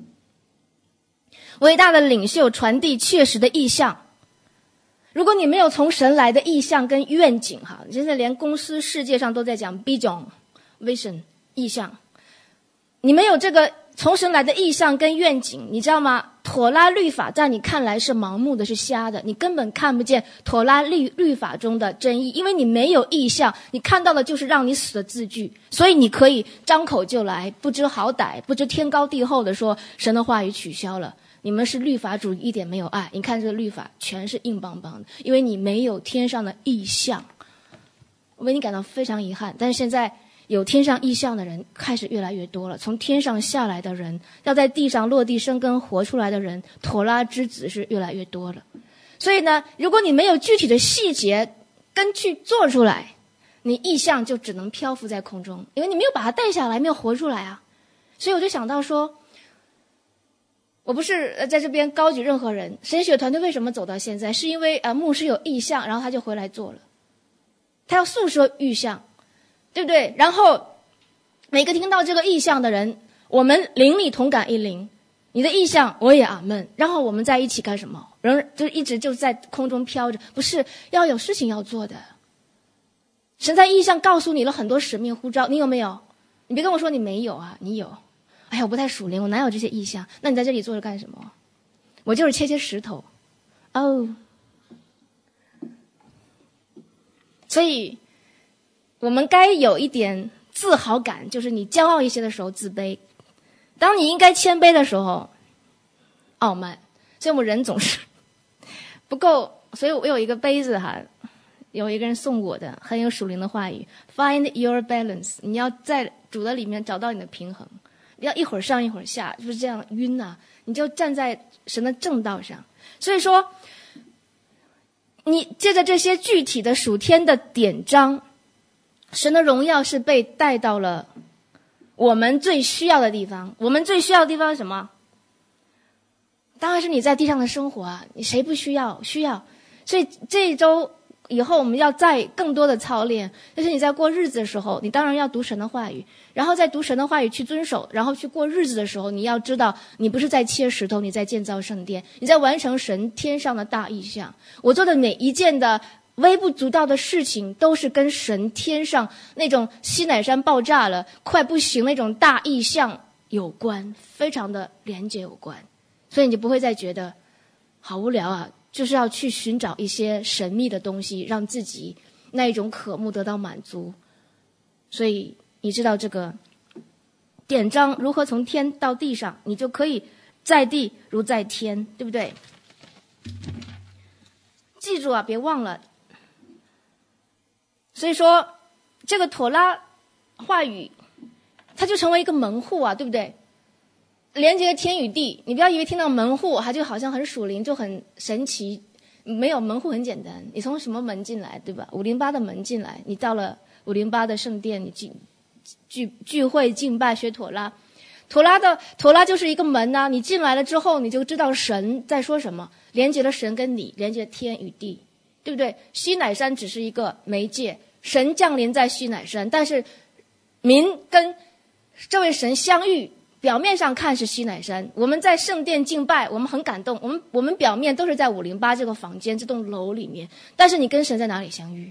[SPEAKER 1] 伟大的领袖传递确实的意象。如果你没有从神来的意象跟愿景哈，现在连公司世界上都在讲 vision 意象，你没有这个从神来的意象跟愿景，你知道吗？妥拉律法在你看来是盲目的，是瞎的，你根本看不见妥拉律法中的真意，因为你没有意象，你看到的就是让你死的字句。所以你可以张口就来，不知好歹，不知天高地厚的说神的话语取消了。你们是律法主义，一点没有爱。你看这个律法全是硬邦邦的，因为你没有天上的意象。我为你感到非常遗憾，但是现在有天上意象的人开始越来越多了，从天上下来的人，要在地上落地生根活出来的人，妥拉之子是越来越多了。所以呢，如果你没有具体的细节跟去做出来，你意象就只能漂浮在空中，因为你没有把它带下来，没有活出来啊。所以我就想到说，我不是在这边高举任何人，神学团队为什么走到现在，是因为牧师有意象，然后他就回来做了，他要诉说意象，对不对？然后每个听到这个意象的人，我们灵里同感一灵，你的意象我也阿们，然后我们在一起干什么？人就一直就在空中飘着，不是要有事情要做的。神在意象告诉你了很多使命呼召，你有没有？你别跟我说你没有啊，你有。哎呀，我不太属灵，我哪有这些意象？那你在这里坐着干什么？我就是切石头。哦，所以我们该有一点自豪感，就是你骄傲一些的时候自卑，当你应该谦卑的时候傲慢。所以我们人总是不够，所以我有一个杯子哈，有一个人送我的很有属灵的话语 ，Find your balance， 你要在主的里面找到你的平衡。要一会儿上一会儿下，就是这样晕啊！你就站在神的正道上。所以说，你借着这些具体的属天的典章，神的荣耀是被带到了我们最需要的地方。我们最需要的地方是什么？当然是你在地上的生活啊！你谁不需要？需要。所以这一周以后我们要再更多的操练，就是你在过日子的时候，你当然要读神的话语，然后在读神的话语去遵守，然后去过日子的时候，你要知道你不是在切石头，你在建造圣殿，你在完成神天上的大意象。我做的每一件的微不足道的事情，都是跟神天上那种西乃山爆炸了快不行那种大意象有关，非常的连结有关。所以你就不会再觉得好无聊啊，就是要去寻找一些神秘的东西，让自己那一种渴慕得到满足。所以你知道这个典章如何从天到地上，你就可以在地如在天，对不对？ 记住啊，别忘了。所以说，这个妥拉话语，它就成为一个门户啊，对不对？连接天与地，你不要以为听到门户，它就好像很属灵，就很神奇。没有，门户很简单，你从什么门进来，对吧？508的门进来，你到了508的圣殿，你聚会敬拜学妥拉。妥拉就是一个门啊，你进来了之后，你就知道神在说什么，连接了神跟你，连接了天与地，对不对？西乃山只是一个媒介，神降临在西乃山，但是民跟这位神相遇，表面上看是西乃山，我们在圣殿敬拜，我们很感动，我们表面都是在508这个房间这栋楼里面，但是你跟神在哪里相遇？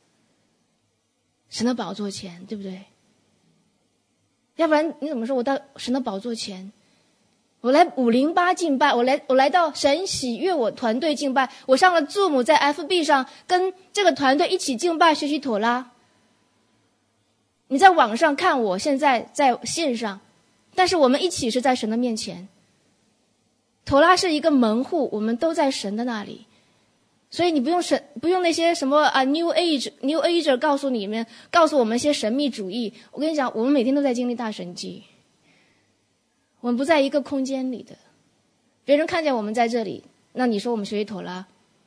[SPEAKER 1] 神的宝座前，对不对？要不然你怎么说我到神的宝座前，我来508敬拜，我来到神喜悦我团队敬拜，我上了 Zoom， 在 FB 上跟这个团队一起敬拜学习妥拉。你在网上看我现在在线上，但是我们一起是在神的面前。妥拉是一个门户，我们都在神的那里，所以你不用那些什么啊 New Ager 告诉我们一些神秘主义。我跟你讲，我们每天都在经历大神迹，我们不在一个空间里的。别人看见我们在这里，那你说我们学习妥拉，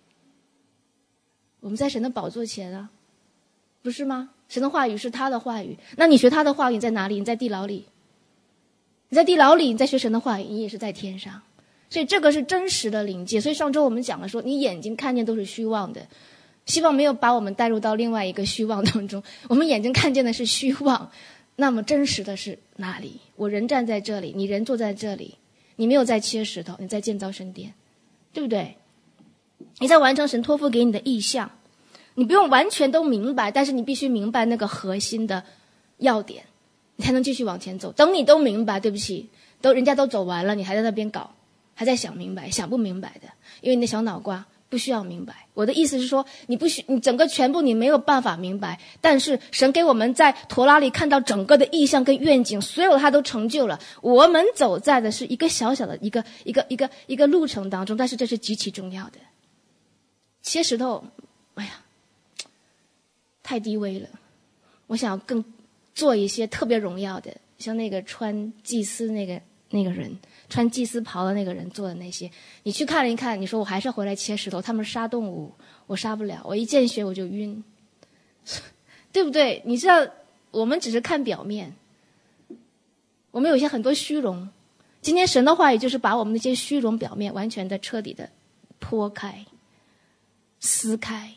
[SPEAKER 1] 我们在神的宝座前啊，不是吗？神的话语是他的话语，那你学他的话语你在哪里？你在地牢里。你在地牢里，你在学神的话语，你也是在天上。所以这个是真实的灵界。所以上周我们讲了说，你眼睛看见都是虚妄的，希望没有把我们带入到另外一个虚妄当中。我们眼睛看见的是虚妄，那么真实的是哪里？我人站在这里，你人坐在这里，你没有在切石头，你在建造圣殿，对不对？你在完成神托付给你的意向。你不用完全都明白，但是你必须明白那个核心的要点，你才能继续往前走。等你都明白，对不起，人家都走完了，你还在那边搞，还在想明白想不明白的，因为你的小脑瓜不需要明白。我的意思是说，你整个全部你没有办法明白，但是神给我们在陀拉里看到整个的意象跟愿景，所有他都成就了。我们走在的是一个小小的一个路程当中，但是这是极其重要的。切石头，哎呀，太低微了，我想更做一些特别荣耀的，像那个穿祭司那个人，穿祭司袍的那个人做的那些，你去看了一看，你说我还是回来切石头，他们杀动物，我杀不了，我一见血我就晕，对不对？你知道我们只是看表面，我们有些很多虚荣，今天神的话语就是把我们那些虚荣表面完全的彻底的剖开撕开，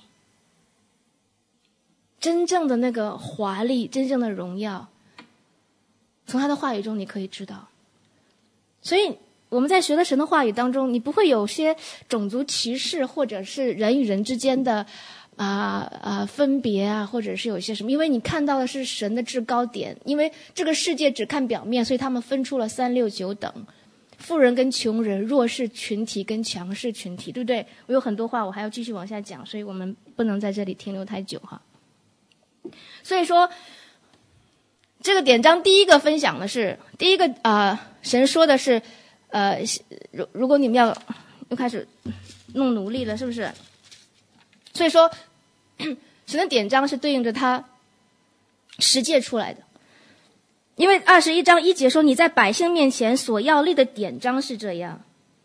[SPEAKER 1] 真正的那个华丽，真正的荣耀，从他的话语中你可以知道。所以我们在学了神的话语当中，你不会有些种族歧视，或者是人与人之间的分别啊，或者是有一些什么，因为你看到的是神的制高点。因为这个世界只看表面，所以他们分出了3、6、9等，富人跟穷人，弱势群体跟强势群体，对不对？我有很多话我还要继续往下讲，所以我们不能在这里停留太久哈。所以说这个典章第一个分享的是，第一个神说的是如果你们要又开始弄奴隶了，是不是？所以说神的典章是对应着他实践出来的。因为21章1节说，你在百姓面前所要立的典章是这样。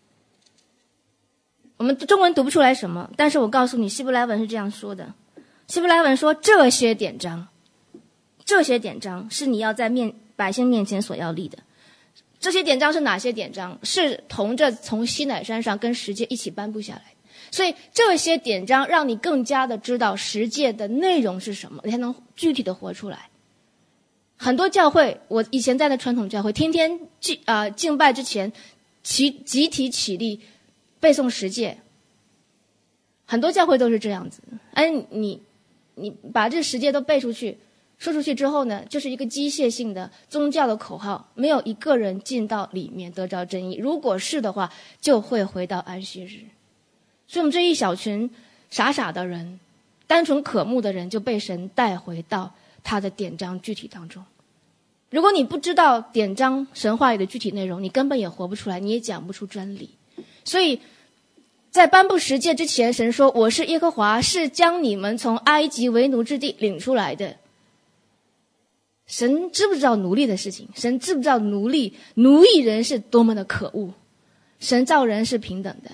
[SPEAKER 1] 我们中文读不出来什么，但是我告诉你希伯来文是这样说的。希伯来文说，这些典章是你要在百姓面前所要立的。这些典章是哪些典章？是同着从西乃山上跟十诫一起颁布下来。所以这些典章让你更加的知道十诫的内容是什么，你才能具体的活出来。很多教会，我以前在的传统教会，天天敬拜之前集体起立背诵十诫，很多教会都是这样子。你把这十诫都背出去说出去之后呢，就是一个机械性的宗教的口号，没有一个人进到里面得着真意。如果是的话，就会回到安息日。所以我们这一小群傻傻的人，单纯渴慕的人，就被神带回到他的典章具体当中。如果你不知道典章神话语的具体内容，你根本也活不出来，你也讲不出真理。所以在颁布十诫之前，神说我是耶和华，是将你们从埃及为奴之地领出来的。神知不知道奴隶的事情？神知不知道奴役人是多么的可恶？神造人是平等的，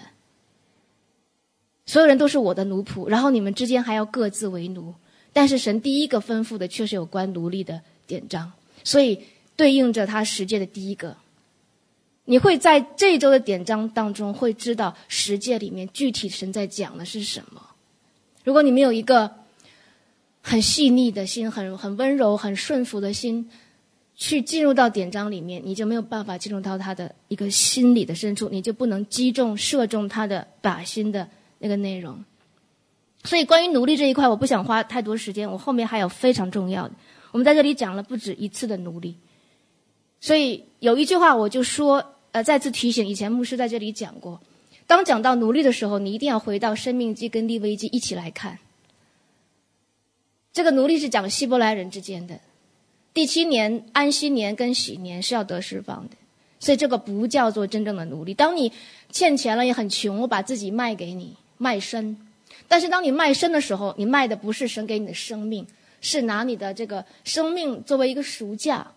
[SPEAKER 1] 所有人都是我的奴仆，然后你们之间还要各自为奴。但是神第一个吩咐的却是有关奴隶的典章，所以对应着他十诫的第一个，你会在这一周的典章当中会知道十诫里面具体神在讲的是什么。如果你没有一个很细腻的心，很温柔很顺服的心去进入到典章里面，你就没有办法进入到他的一个心理的深处，你就不能射中他的靶心的那个内容。所以关于奴隶这一块我不想花太多时间，我后面还有非常重要的，我们在这里讲了不止一次的奴隶。所以有一句话我就说再次提醒，以前牧师在这里讲过，当讲到奴隶的时候，你一定要回到申命记跟利未记一起来看。这个奴隶是讲希伯来人之间的，第7年安息年跟喜年是要得释放的，所以这个不叫做真正的奴隶。当你欠钱了也很穷，我把自己卖给你，卖身。但是当你卖身的时候，你卖的不是神给你的生命，是拿你的这个生命作为一个赎价，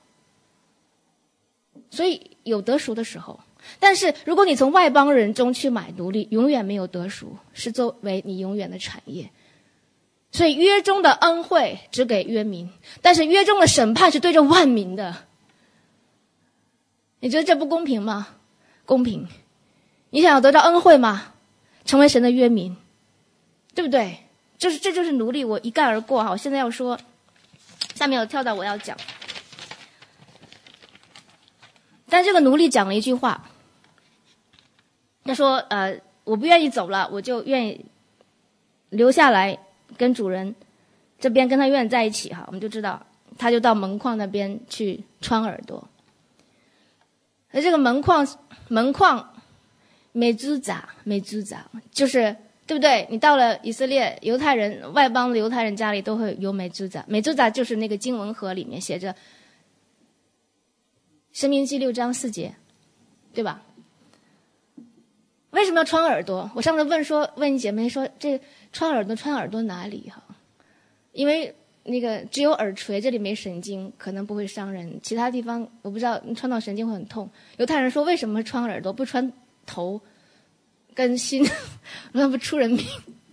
[SPEAKER 1] 所以有得赎的时候。但是如果你从外邦人中去买奴隶，永远没有得赎，是作为你永远的产业。所以约中的恩惠只给约民，但是约中的审判是对着万民的。你觉得这不公平吗？公平。你想要得到恩惠吗？成为神的约民，对不对？这就是奴隶。我一概而过哈。我现在要说，下面我跳到我要讲。但这个奴隶讲了一句话，他说我不愿意走了，我就愿意留下来跟主人这边跟他永远在一起哈。我们就知道他就到门框那边去穿耳朵。而这个门框美猪杂就是对不对？你到了以色列犹太人外邦的犹太人家里都会有美猪杂，美猪杂就是那个经文盒里面写着申命记6章4节，对吧？为什么要穿耳朵？我上次问姐妹说，这穿耳朵哪里哈？因为那个只有耳垂这里没神经，可能不会伤人，其他地方我不知道，穿到神经会很痛。犹太人说为什么穿耳朵不穿头跟心，那不出人命。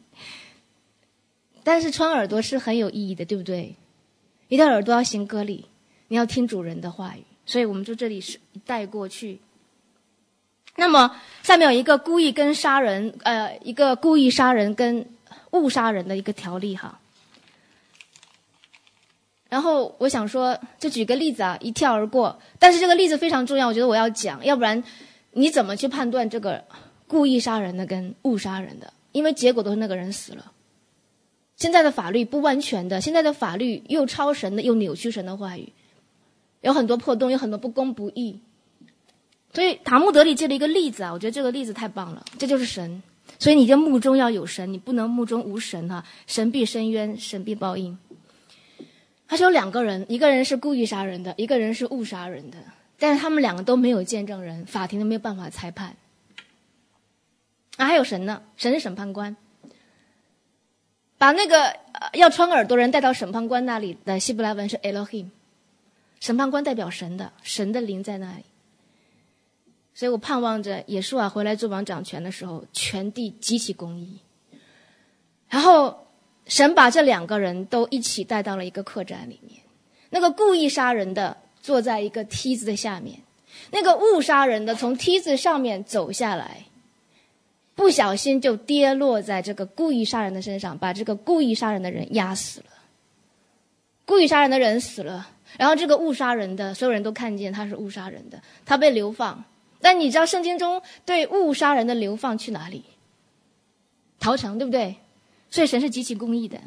[SPEAKER 1] 但是穿耳朵是很有意义的，对不对？一条耳朵要行割礼，你要听主人的话语，所以我们就这里是带过去。那么下面有一个故意跟杀人一个故意杀人跟误杀人的一个条例哈。然后我想说就举个例子啊，一跳而过，但是这个例子非常重要，我觉得我要讲，要不然你怎么去判断这个故意杀人的跟误杀人的？因为结果都是那个人死了。现在的法律不完全的，现在的法律又超神的，又扭曲神的话语，有很多破洞，有很多不公不义。所以塔木德里借了一个例子啊，我觉得这个例子太棒了，这就是神。所以你的目中要有神，你不能目中无神啊，神必伸冤，神必报应。他说2个人，一个人是故意杀人的，一个人是误杀人的，但是他们2个都没有见证人，法庭都没有办法裁判。还有神呢，神是审判官。把那个要穿耳朵人带到审判官那里的希伯来文是 Elohim， 审判官代表神的灵在那里。所以我盼望着耶稣回来做王掌权的时候，全地极其公义。然后神把这2个人都一起带到了一个客栈里面，那个故意杀人的坐在一个梯子的下面，那个误杀人的从梯子上面走下来，不小心就跌落在这个故意杀人的身上，把这个故意杀人的人压死了。故意杀人的人死了，然后这个误杀人的所有人都看见他是误杀人的，他被流放。但你知道圣经中对误杀人的流放去哪里？逃城，对不对？所以神是极其公义的，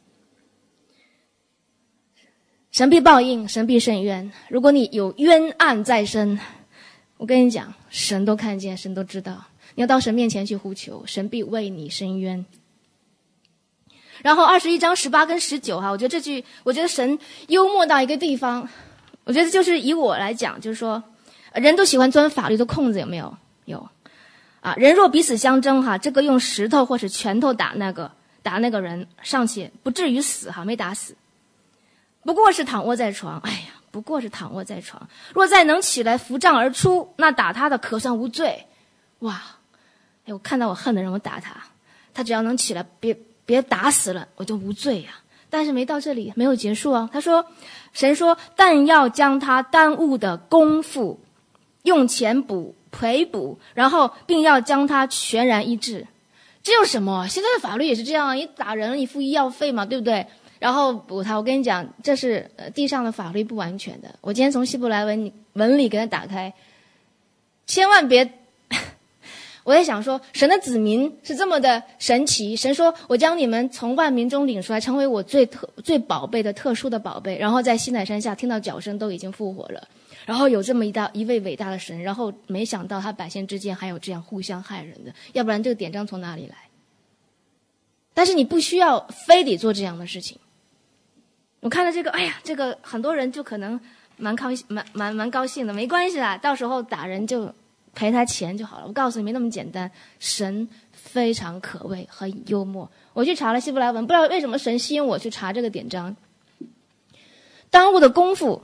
[SPEAKER 1] 神必报应，神必伸冤。如果你有冤案在身，我跟你讲，神都看见，神都知道，你要到神面前去呼求，神必为你伸冤。然后21章18跟19我觉得这句，我觉得神幽默到一个地方，我觉得就是以我来讲，就是说人都喜欢钻法律的空子，有没有？有。 人若彼此相争这个用石头或是拳头打那个人尚且不至于死没打死，不过是躺卧在床，不过是躺卧在床，若再能起来扶杖而出，那打他的可算无罪。哇，我看到我恨的人我打他，他只要能起来别打死了我就无罪呀。但是没到这里，没有结束他说，神说，但要将他耽误的功夫用钱补赔补，然后并要将他全然医治。这有什么？现在的法律也是这样，你打人你付医药费嘛，对不对？然后补他，我跟你讲，这是地上的法律不完全的。我今天从希伯来文里给他打开，千万别我在想说，神的子民是这么的神奇。神说，我将你们从万民中领出来，成为我最宝贝的特殊的宝贝。然后在西乃山下听到脚声都已经复活了。然后有这么一位伟大的神，然后没想到他百姓之间还有这样互相害人的，要不然这个典章从哪里来？但是你不需要非得做这样的事情。我看了这个，这个很多人就可能蛮高兴的，没关系啦，到时候打人就赔他钱就好了。我告诉你，没那么简单。神非常可畏和幽默。我去查了希伯来文，不知道为什么神吸引我去查这个典章。耽误的功夫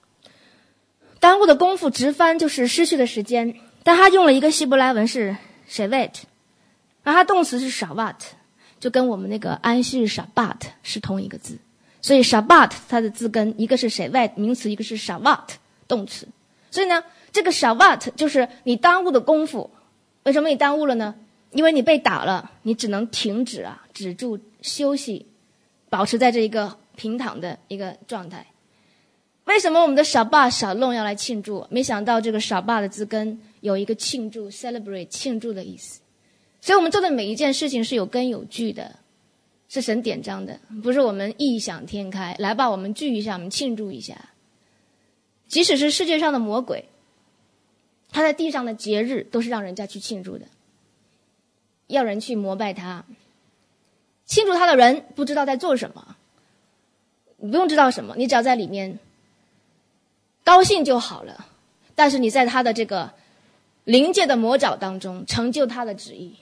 [SPEAKER 1] 直翻就是失去的时间，但他用了一个希伯来文是 shevet， 而他动词是 shavat， 就跟我们那个安息日 Shabbat 是同一个字。所以 Shabbat 它的字根一个是 shevet 名词，一个是 shavat 动词。所以呢，这个 shavat 就是你耽误的功夫。为什么你耽误了呢？因为你被打了，你只能停止止住休息，保持在这一个平躺的一个状态。为什么我们的Shabbat Shalom要来庆祝？没想到这个Shabbat的字根有一个庆祝 celebrate 庆祝的意思。所以我们做的每一件事情是有根有据的，是神典章的，不是我们异想天开。来吧，我们聚一下，我们庆祝一下。即使是世界上的魔鬼，他在地上的节日都是让人家去庆祝的，要人去膜拜他。庆祝他的人不知道在做什么，你不用知道什么，你只要在里面高兴就好了。但是你在他的这个灵界的魔爪当中成就他的旨意，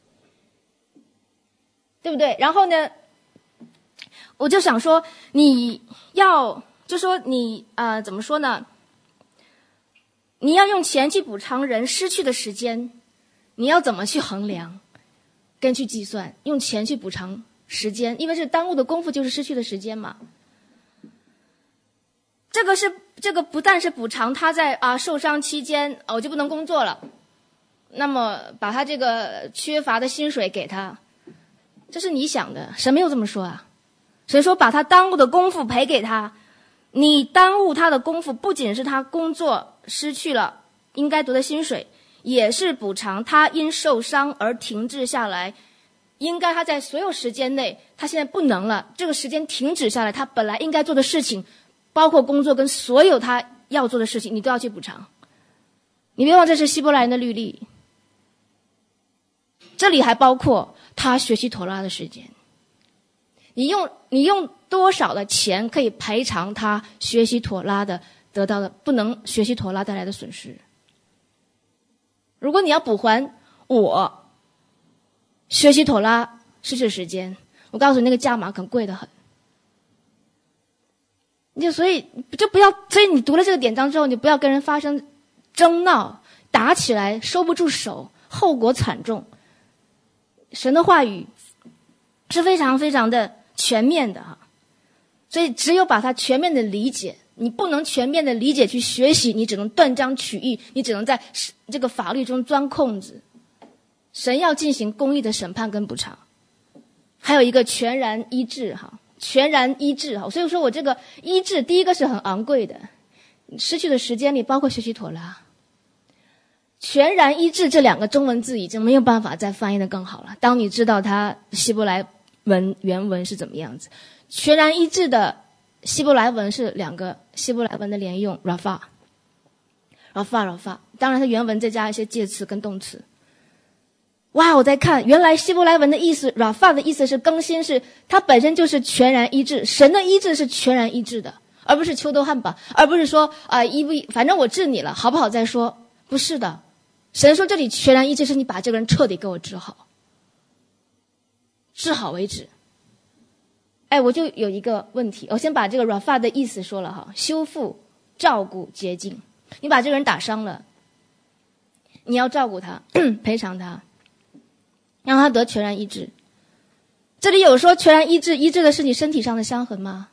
[SPEAKER 1] 对不对？然后呢，我就想说，怎么说呢？你要用钱去补偿人失去的时间，你要怎么去衡量跟去计算？用钱去补偿时间，因为是耽误的功夫就是失去的时间嘛。这个不但是补偿他在受伤期间我就不能工作了，那么把他这个缺乏的薪水给他，这是你想的，神没有这么说神说把他耽误的功夫赔给他。你耽误他的功夫，不仅是他工作失去了应该得的薪水，也是补偿他因受伤而停滞下来，应该他在所有时间内他现在不能了，这个时间停止下来，他本来应该做的事情，包括工作跟所有他要做的事情，你都要去补偿。你别忘这是希伯来人的律例，这里还包括他学习妥拉的时间。你用多少的钱可以赔偿他学习妥拉的得到的不能学习妥拉带来的损失？如果你要补还我学习妥拉失去时间，我告诉你那个价码很贵得很。所以你读了这个典章之后，你不要跟人发生争闹，打起来收不住手，后果惨重。神的话语是非常非常的全面的所以只有把它全面的理解，你不能全面的理解去学习，你只能断章取义，你只能在这个法律中钻空子。神要进行公义的审判跟补偿，还有一个全然医治全然医治所以说我这个医治第一个是很昂贵的，失去的时间里包括学习妥拉。全然医治这两个中文字已经没有办法再翻译的更好了，当你知道它希伯来文原文是怎么样子。全然医治的希伯来文是两个希伯来文的连用 Rafa， 当然它原文再加一些介词跟动词。哇，我在看原来希伯来文的意思 Rafa 的意思是更新，是它本身就是全然医治，神的医治是全然医治的，而不是秋豆汉堡，而不是说反正我治你了好不好再说，不是的。 神说这里全然医治是你把这个人彻底给我治好，治好为止。我就有一个问题，我先把这个 Rafa 的意思说了哈，修复、照顾、洁净。你把这个人打伤了，你要照顾他，赔偿他，让他得全然医治。这里有说全然医治，医治的是你身体上的伤痕吗？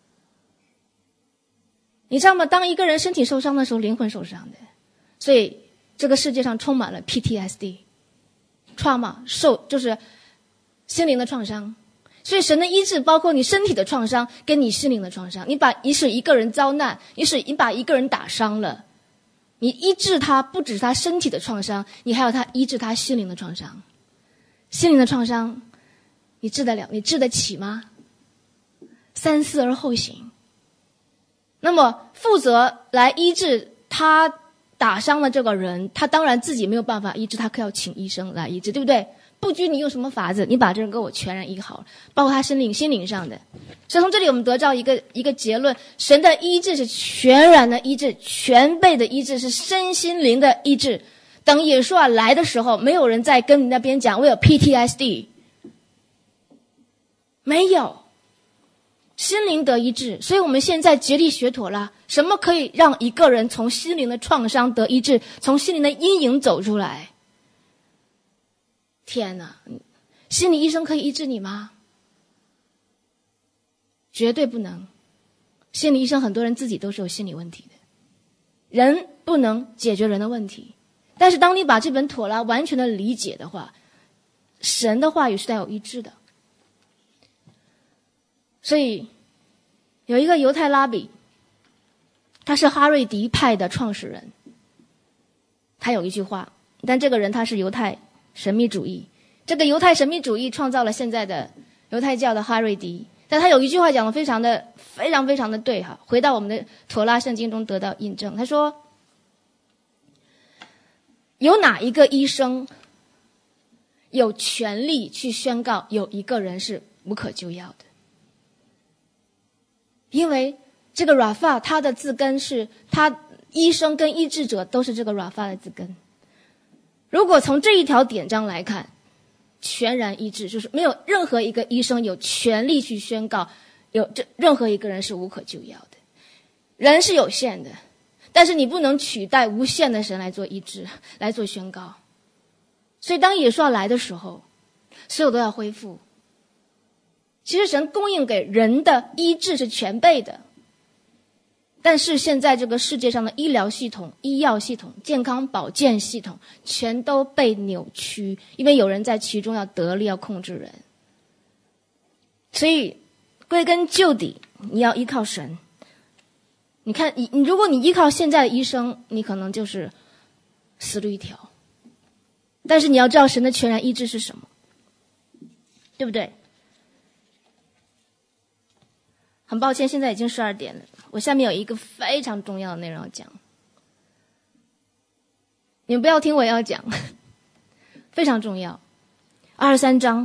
[SPEAKER 1] 你知道吗？当一个人身体受伤的时候，灵魂受伤的。所以这个世界上充满了 PTSD trauma 就是心灵的创伤。所以神的医治包括你身体的创伤跟你心灵的创伤。你使一个人遭难，你把一个人打伤了，你医治他不只是他身体的创伤，你还有他医治他心灵的创伤。心灵的创伤你治得了，你治得起吗？三思而后行。那么负责来医治他打伤了这个人，他当然自己没有办法医治，他可要请医生来医治，对不对？不拘你用什么法子，你把这人给我全然医好，包括他心灵上的。所以从这里我们得到一个结论，神的医治是全然的医治，全备的医治，是身心灵的医治。等耶稣来的时候，没有人再跟你那边讲我有 PTSD， 没有，心灵得医治。所以我们现在竭力学妥了，什么可以让一个人从心灵的创伤得医治，从心灵的阴影走出来？天哪，心理医生可以医治你吗？绝对不能。心理医生很多人自己都是有心理问题的，人不能解决人的问题。但是当你把这本妥拉完全的理解的话，神的话语是带有医治的。所以有一个犹太拉比，他是哈瑞迪派的创始人，他有一句话，但这个人他是犹太神秘主义，这个犹太神秘主义创造了现在的犹太教的哈瑞迪，但他有一句话讲得非常的对哈，回到我们的妥拉圣经中得到印证。他说，有哪一个医生有权利去宣告有一个人是无可救药的？因为这个 Rafa 他的字根是他医生跟医治者都是这个 Rafa 的字根。如果从这一条典章来看，全然医治就是没有任何一个医生有权利去宣告任何一个人是无可救药的。人是有限的，但是你不能取代无限的神来做医治，来做宣告。所以当耶稣来的时候，所有都要恢复。其实神供应给人的医治是全备的，但是现在这个世界上的医疗系统、医药系统、健康保健系统全都被扭曲，因为有人在其中要得力，要控制人。所以归根究底，你要依靠神。你看，如果你依靠现在的医生，你可能就是死路一条。但是你要知道神的全然医治是什么，对不对？很抱歉，现在已经12点了，我下面有一个非常重要的内容要讲，你们不要听我要讲，非常重要。23章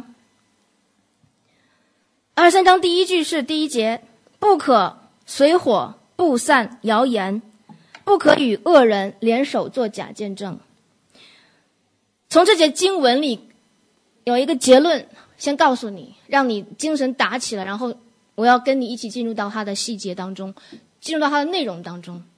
[SPEAKER 1] 第一句是第一节，不可随火布散谣言，不可与恶人联手做假见证。从这节经文里有一个结论，先告诉你，让你精神打起来，然后我要跟你一起进入到它的细节当中，进入到它的内容当中。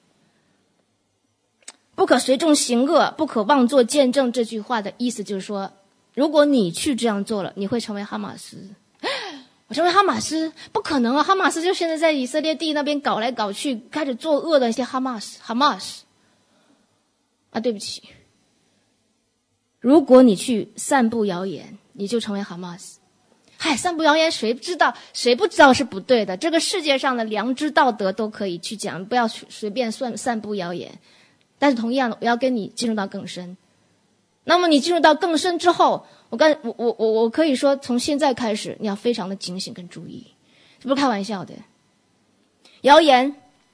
[SPEAKER 1] 不可随众行恶，不可妄作见证，这句话的意思就是说，如果你去这样做了，你会成为哈马斯。我成为哈马斯？不可能啊！哈马斯就现在在以色列地那边搞来搞去，开始作恶的一些哈马斯啊，对不起，如果你去散布谣言，你就成为哈马斯。散布谣言谁不知道是不对的，这个世界上的良知道德都可以去讲，不要随便散布谣言。但是同样的，我要跟你进入到更深。那么你进入到更深之后，我可以说从现在开始你要非常的警醒跟注意，这不是开玩笑的。谣言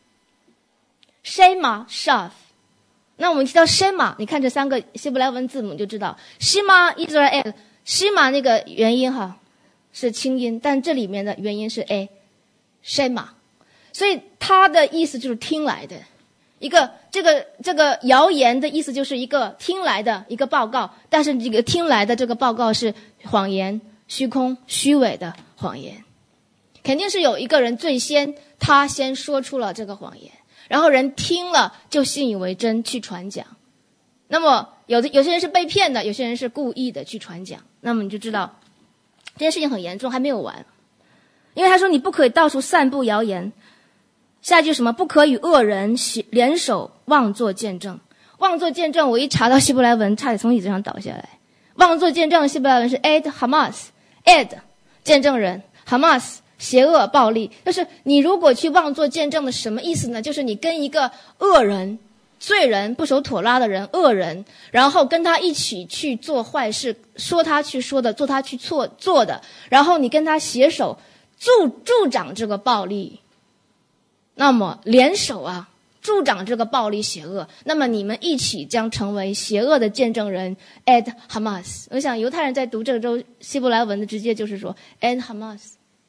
[SPEAKER 1] Shema Shav， 那我们提到 Shema， 你看这3个希伯来文字母就知道 Shema Israel， Shema 那个元音哈是清音，但这里面的元音是 A， Shema， 所以它的意思就是听来的。 这个谣言的意思就是一个听来的一个报告，但是这个听来的这个报告是谎言、虚空、虚伪的谎言。肯定是有一个人他先说出了这个谎言，然后人听了就信以为真去传讲。那么有些人是被骗的，有些人是故意的去传讲。那么你就知道这件事情很严重，还没有完。因为他说你不可以到处散布谣言。下一句什么？不可与恶人联手妄作见证。妄作见证，我一查到希伯来文，差点从椅子上倒下来。妄作见证的希伯来文是 Ed Hamas，Ed 见证人 ，Hamas 邪恶暴力。就是你如果去妄作见证的什么意思呢？就是你跟一个恶人、罪人、不守妥拉的人、恶人，然后跟他一起去做坏事，说他去说的，做他去做的，然后你跟他携手助长这个暴力。那么联手啊，助长这个暴力邪恶，那么你们一起将成为邪恶的见证人 Ed Hamas。 我想犹太人在读这个周希伯来文的直接就是说 Ed Hamas。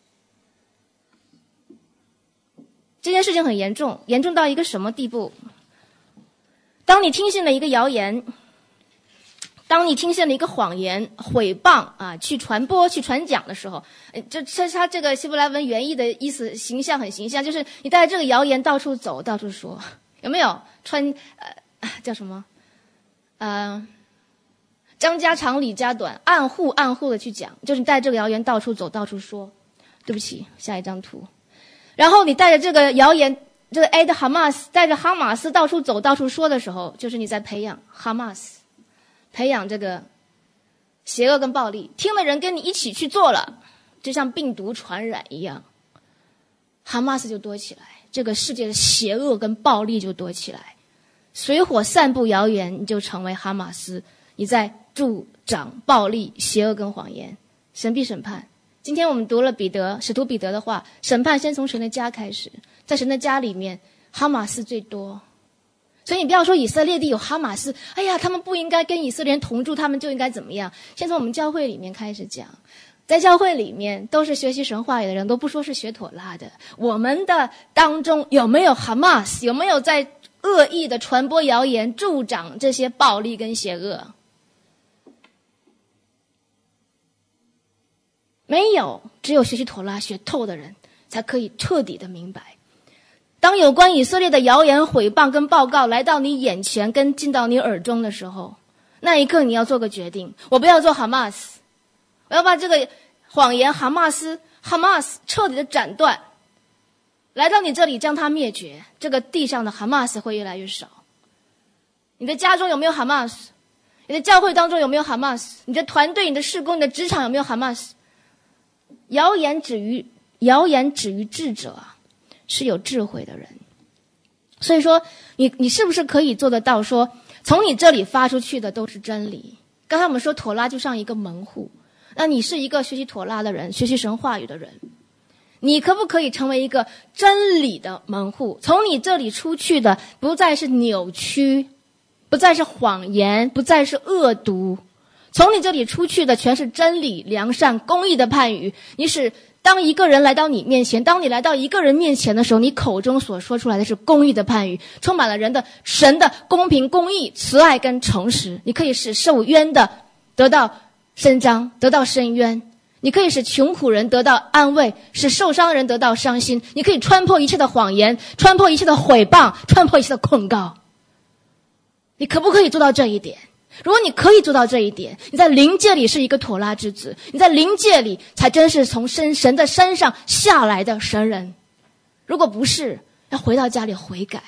[SPEAKER 1] 这件事情很严重，严重到一个什么地步？当你听信了一个谣言，当你听信了一个谎言、毁谤啊，去传播、去传讲的时候，他这个希伯来文原意的意思形象很形象，就是你带着这个谣言到处走、到处说，有没有？叫什么？张家长李家短，暗户的去讲，就是你带着这个谣言到处走、到处说。对不起，下一张图。然后你带着这个谣言，这个 Ed Hamas 带着哈马斯到处走、到处说的时候，就是你在培养哈马斯。培养这个邪恶跟暴力，听的人跟你一起去做了，就像病毒传染一样，哈马斯就多起来，这个世界的邪恶跟暴力就多起来。水火散布谣言，你就成为哈马斯，你在助长暴力、邪恶跟谎言。神必审判。今天我们读了使徒彼得的话，审判先从神的家开始，在神的家里面，哈马斯最多。所以你不要说以色列地有哈马斯，哎呀，他们不应该跟以色列人同住，他们就应该怎么样。先从我们教会里面开始讲，在教会里面都是学习神话语的人，都不说是学妥拉的，我们的当中有没有哈马斯？有没有在恶意的传播谣言，助长这些暴力跟邪恶？没有，只有学习妥拉学透的人才可以彻底的明白。当有关以色列的谣言、毁谤跟报告来到你眼前跟进到你耳中的时候，那一刻你要做个决定，我不要做哈马斯，我要把这个谎言哈马斯彻底的斩断，来到你这里将它灭绝，这个地上的哈马斯会越来越少。你的家中有没有哈马斯？你的教会当中有没有哈马斯？你的团队、你的事工、你的职场有没有哈马斯？谣言止于智者啊，是有智慧的人。所以说你是不是可以做得到说从你这里发出去的都是真理？刚才我们说妥拉就像一个门户，那你是一个学习妥拉的人，学习神话语的人，你可不可以成为一个真理的门户？从你这里出去的不再是扭曲，不再是谎言，不再是恶毒，从你这里出去的全是真理、良善、公义的判语。你是当一个人来到你面前，当你来到一个人面前的时候，你口中所说出来的是公义的判语，充满了神的公平、公义、慈爱跟诚实。你可以使受冤的得到伸张，得到伸冤，你可以使穷苦人得到安慰，使受伤人得到伤心。你可以穿破一切的谎言，穿破一切的毁谤，穿破一切的控告。你可不可以做到这一点？如果你可以做到这一点，你在灵界里是一个妥拉之子，你在灵界里才真是从神的山上下来的神人。如果不是，要回到家里悔改。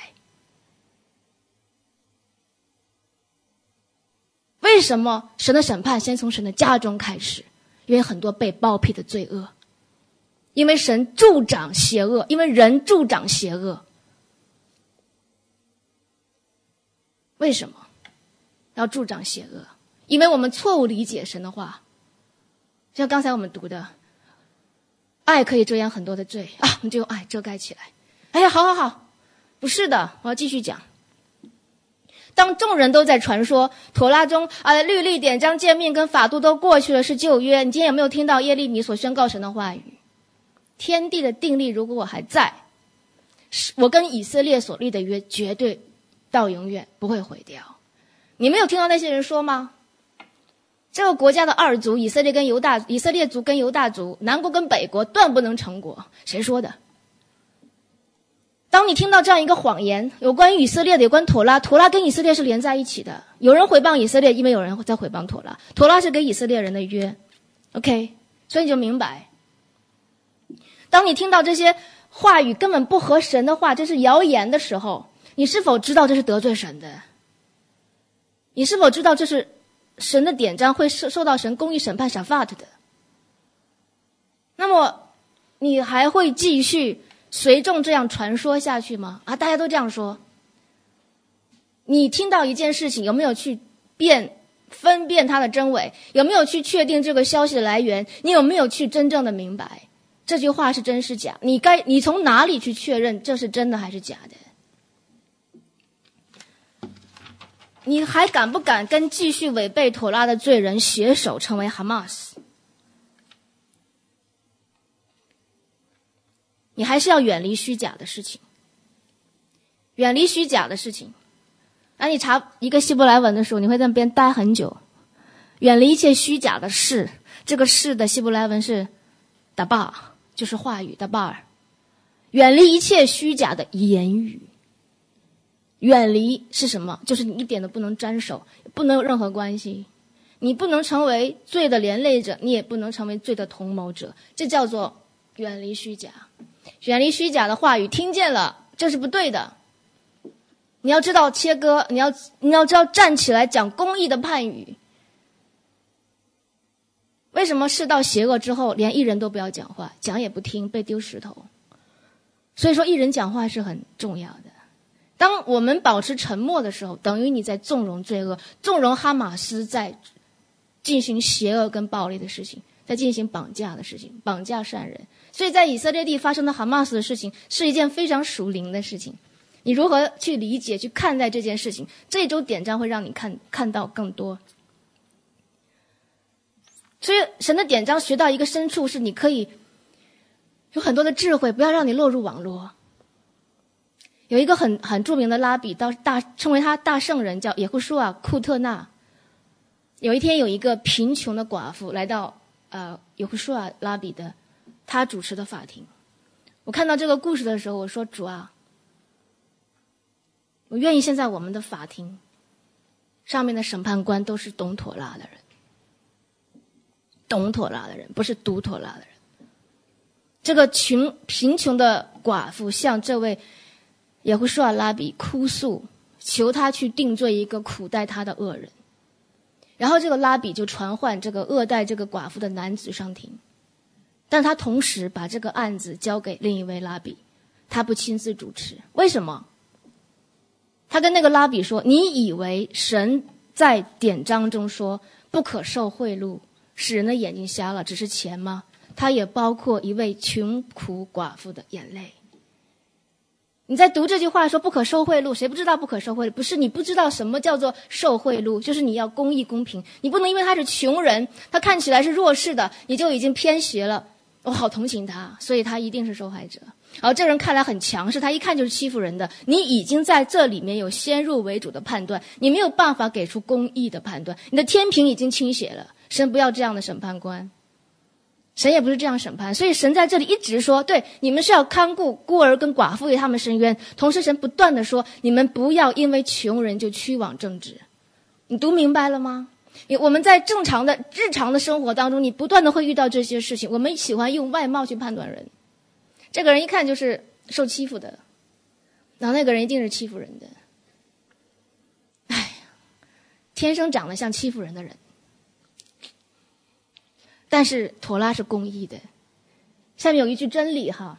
[SPEAKER 1] 为什么神的审判先从神的家中开始？因为很多被包庇的罪恶，因为神助长邪恶，因为人助长邪恶。为什么要助长邪恶？因为我们错误理解神的话。像刚才我们读的，爱可以遮掩很多的罪啊，我们就用爱遮盖起来。哎呀，好，不是的，我要继续讲。当众人都在传说妥拉中律例、典章、诫命跟法度都过去了，是旧约，你今天有没有听到耶利米所宣告神的话语？天地的定力如果我还在，我跟以色列所立的约绝对到永远，不会毁掉。你没有听到那些人说吗？这个国家的二族，以色列族跟犹大族，南国跟北国断不能成国，谁说的？当你听到这样一个谎言，有关于以色列的，有关妥拉跟以色列是连在一起的。有人毁谤以色列，因为有人在毁谤妥拉是给以色列人的约 ，OK， 所以你就明白，当你听到这些话语根本不合神的话，这是谣言的时候，你是否知道这是得罪神的？你是否知道这是神的典章，会受到神公义审判撒法特的？那么你还会继续随众这样传说下去吗？大家都这样说。你听到一件事情，有没有去分辨它的真伪？有没有去确定这个消息的来源？你有没有去真正的明白这句话是真是假？你从哪里去确认这是真的还是假的？你还敢不敢跟继续违背妥拉的罪人携手成为哈马斯？你还是要远离虚假的事情，远离虚假的事情。当你查一个希伯来文的时候，你会在那边待很久。远离一切虚假的事，这个事的希伯来文是达巴，就是话语达巴尔。远离一切虚假的言语。远离是什么？就是你一点都不能沾手，不能有任何关系。你不能成为罪的连累者，你也不能成为罪的同谋者，这叫做远离虚假。远离虚假的话语，听见了这是不对的。你要知道切割，你要知道站起来讲公义的判语。为什么世道邪恶之后连一人都不要讲话，讲也不听，被丢石头？所以说一人讲话是很重要的。当我们保持沉默的时候，等于你在纵容罪恶，纵容哈马斯在进行邪恶跟暴力的事情，在进行绑架的事情，绑架善人。所以在以色列地发生的哈马斯的事情是一件非常属灵的事情。你如何去理解去看待这件事情，这一周典章会让你看到更多。所以神的典章学到一个深处，是你可以有很多的智慧，不要让你落入网络。有一个很著名的拉比，称为他大圣人，叫耶户书亚库特纳。有一天有一个贫穷的寡妇来到耶户书亚拉比的他主持的法庭。我看到这个故事的时候，我说主啊，我愿意现在我们的法庭上面的审判官都是懂妥拉的人，懂妥拉的人，不是读妥拉的人。这个贫穷的寡妇向这位耶户书亚拉比哭诉，求他去定罪一个苦待他的恶人。然后这个拉比就传唤这个恶待这个寡妇的男子上庭，但他同时把这个案子交给另一位拉比，他不亲自主持。为什么？他跟那个拉比说，你以为神在典章中说不可受贿赂，使人的眼睛瞎了，只是钱吗？他也包括一位穷苦寡妇的眼泪。你在读这句话说不可受贿赂，谁不知道不可受贿赂？不是你不知道什么叫做受贿赂，就是你要公义公平。你不能因为他是穷人，他看起来是弱势的，你就已经偏斜了。我好同情他，所以他一定是受害者。而这人看来很强势，他一看就是欺负人的。你已经在这里面有先入为主的判断，你没有办法给出公义的判断，你的天平已经倾斜了。神不要这样的审判官，神也不是这样审判。所以神在这里一直说，对，你们是要看顾孤儿跟寡妇，为他们伸冤。同时神不断的说，你们不要因为穷人就屈枉正直。你读明白了吗？我们在正常的日常的生活当中，你不断的会遇到这些事情。我们喜欢用外貌去判断人，这个人一看就是受欺负的，然后那个人一定是欺负人的。哎，天生长得像欺负人的人。但是妥拉是公义的。下面有一句真理哈，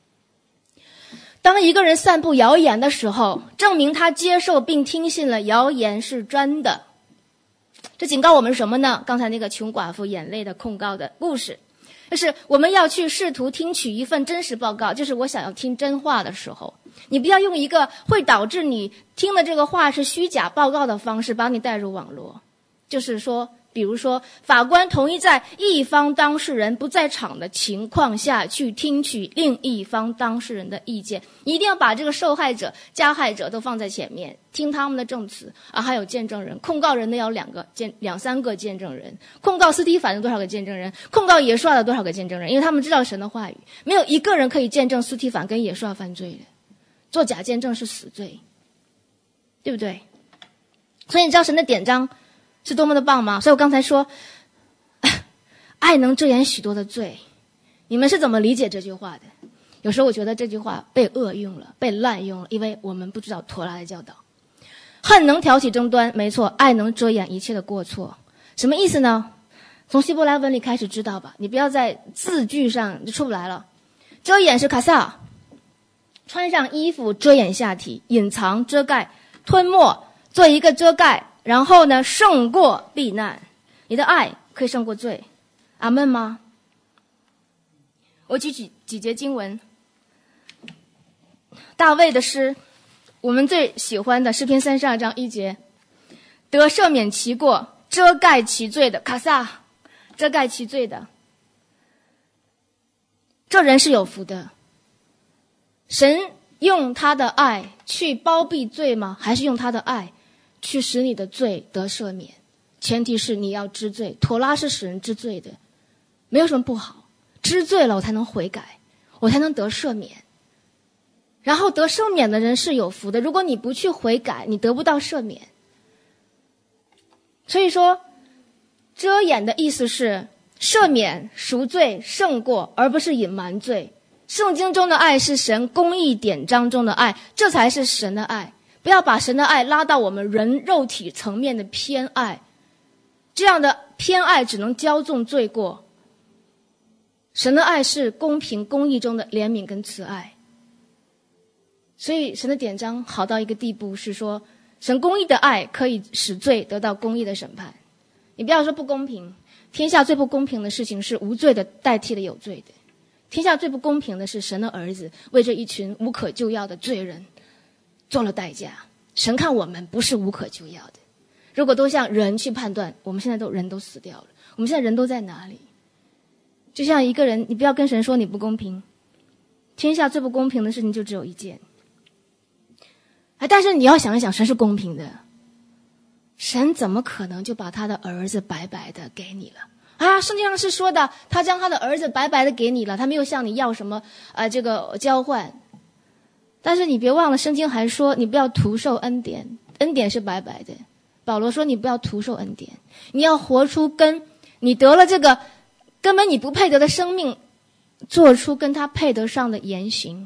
[SPEAKER 1] 当一个人散布谣言的时候，证明他接受并听信了谣言是真的。这警告我们什么呢？刚才那个穷寡妇眼泪的控告的故事，就是我们要去试图听取一份真实报告，就是我想要听真话的时候，你不要用一个会导致你听的这个话是虚假报告的方式把你带入网络。就是说比如说，法官同意在一方当事人不在场的情况下去听取另一方当事人的意见，一定要把这个受害者、加害者都放在前面，听他们的证词啊，还有见证人。控告人的要两三个见证人，控告司提反的多少个见证人，控告耶稣的多少个见证人，因为他们知道神的话语，没有一个人可以见证司提反跟耶稣犯罪的，做假见证是死罪，对不对？所以你知道神的典章是多么的棒吗？所以我刚才说爱能遮掩许多的罪，你们是怎么理解这句话的？有时候我觉得这句话被恶用了，被滥用了，因为我们不知道妥拉的教导。恨能挑起争端，没错，爱能遮掩一切的过错。什么意思呢？从希伯来文里开始知道吧，你不要在字句上就出不来了。遮掩是卡萨，穿上衣服遮掩下体，隐藏遮盖，吞没做一个遮盖，然后呢胜过避难。你的爱可以胜过罪，阿们吗？我举几节经文。大卫的诗，我们最喜欢的诗篇32章1节，得赦免其过，遮盖其罪的，卡萨，遮盖其罪的，这人是有福的。神用他的爱去包庇罪吗？还是用他的爱去使你的罪得赦免？前提是你要知罪，妥拉是使人知罪的，没有什么不好。知罪了我才能悔改，我才能得赦免。然后得赦免的人是有福的，如果你不去悔改，你得不到赦免。所以说遮掩的意思是赦免赎罪胜过，而不是隐瞒罪。圣经中的爱是神公义典章中的爱，这才是神的爱。不要把神的爱拉到我们人肉体层面的偏爱，这样的偏爱只能骄纵罪过。神的爱是公平公义中的怜悯跟慈爱。所以神的典章好到一个地步，是说神公义的爱可以使罪得到公义的审判。你不要说不公平，天下最不公平的事情是无罪的代替了有罪的。天下最不公平的是神的儿子为这一群无可救药的罪人做了代价。神看我们不是无可救药的，如果都像人去判断，我们现在人都死掉了。我们现在人都在哪里？就像一个人，你不要跟神说你不公平，天下最不公平的事情就只有一件。但是你要想一想，神是公平的，神怎么可能就把他的儿子白白的给你了啊？圣经上是说的，他将他的儿子白白的给你了，他没有向你要什么这个交换。但是你别忘了，圣经还说你不要徒受恩典，恩典是白白的。保罗说你不要徒受恩典，你要活出跟你得了这个根本你不配得的生命，做出跟他配得上的言行。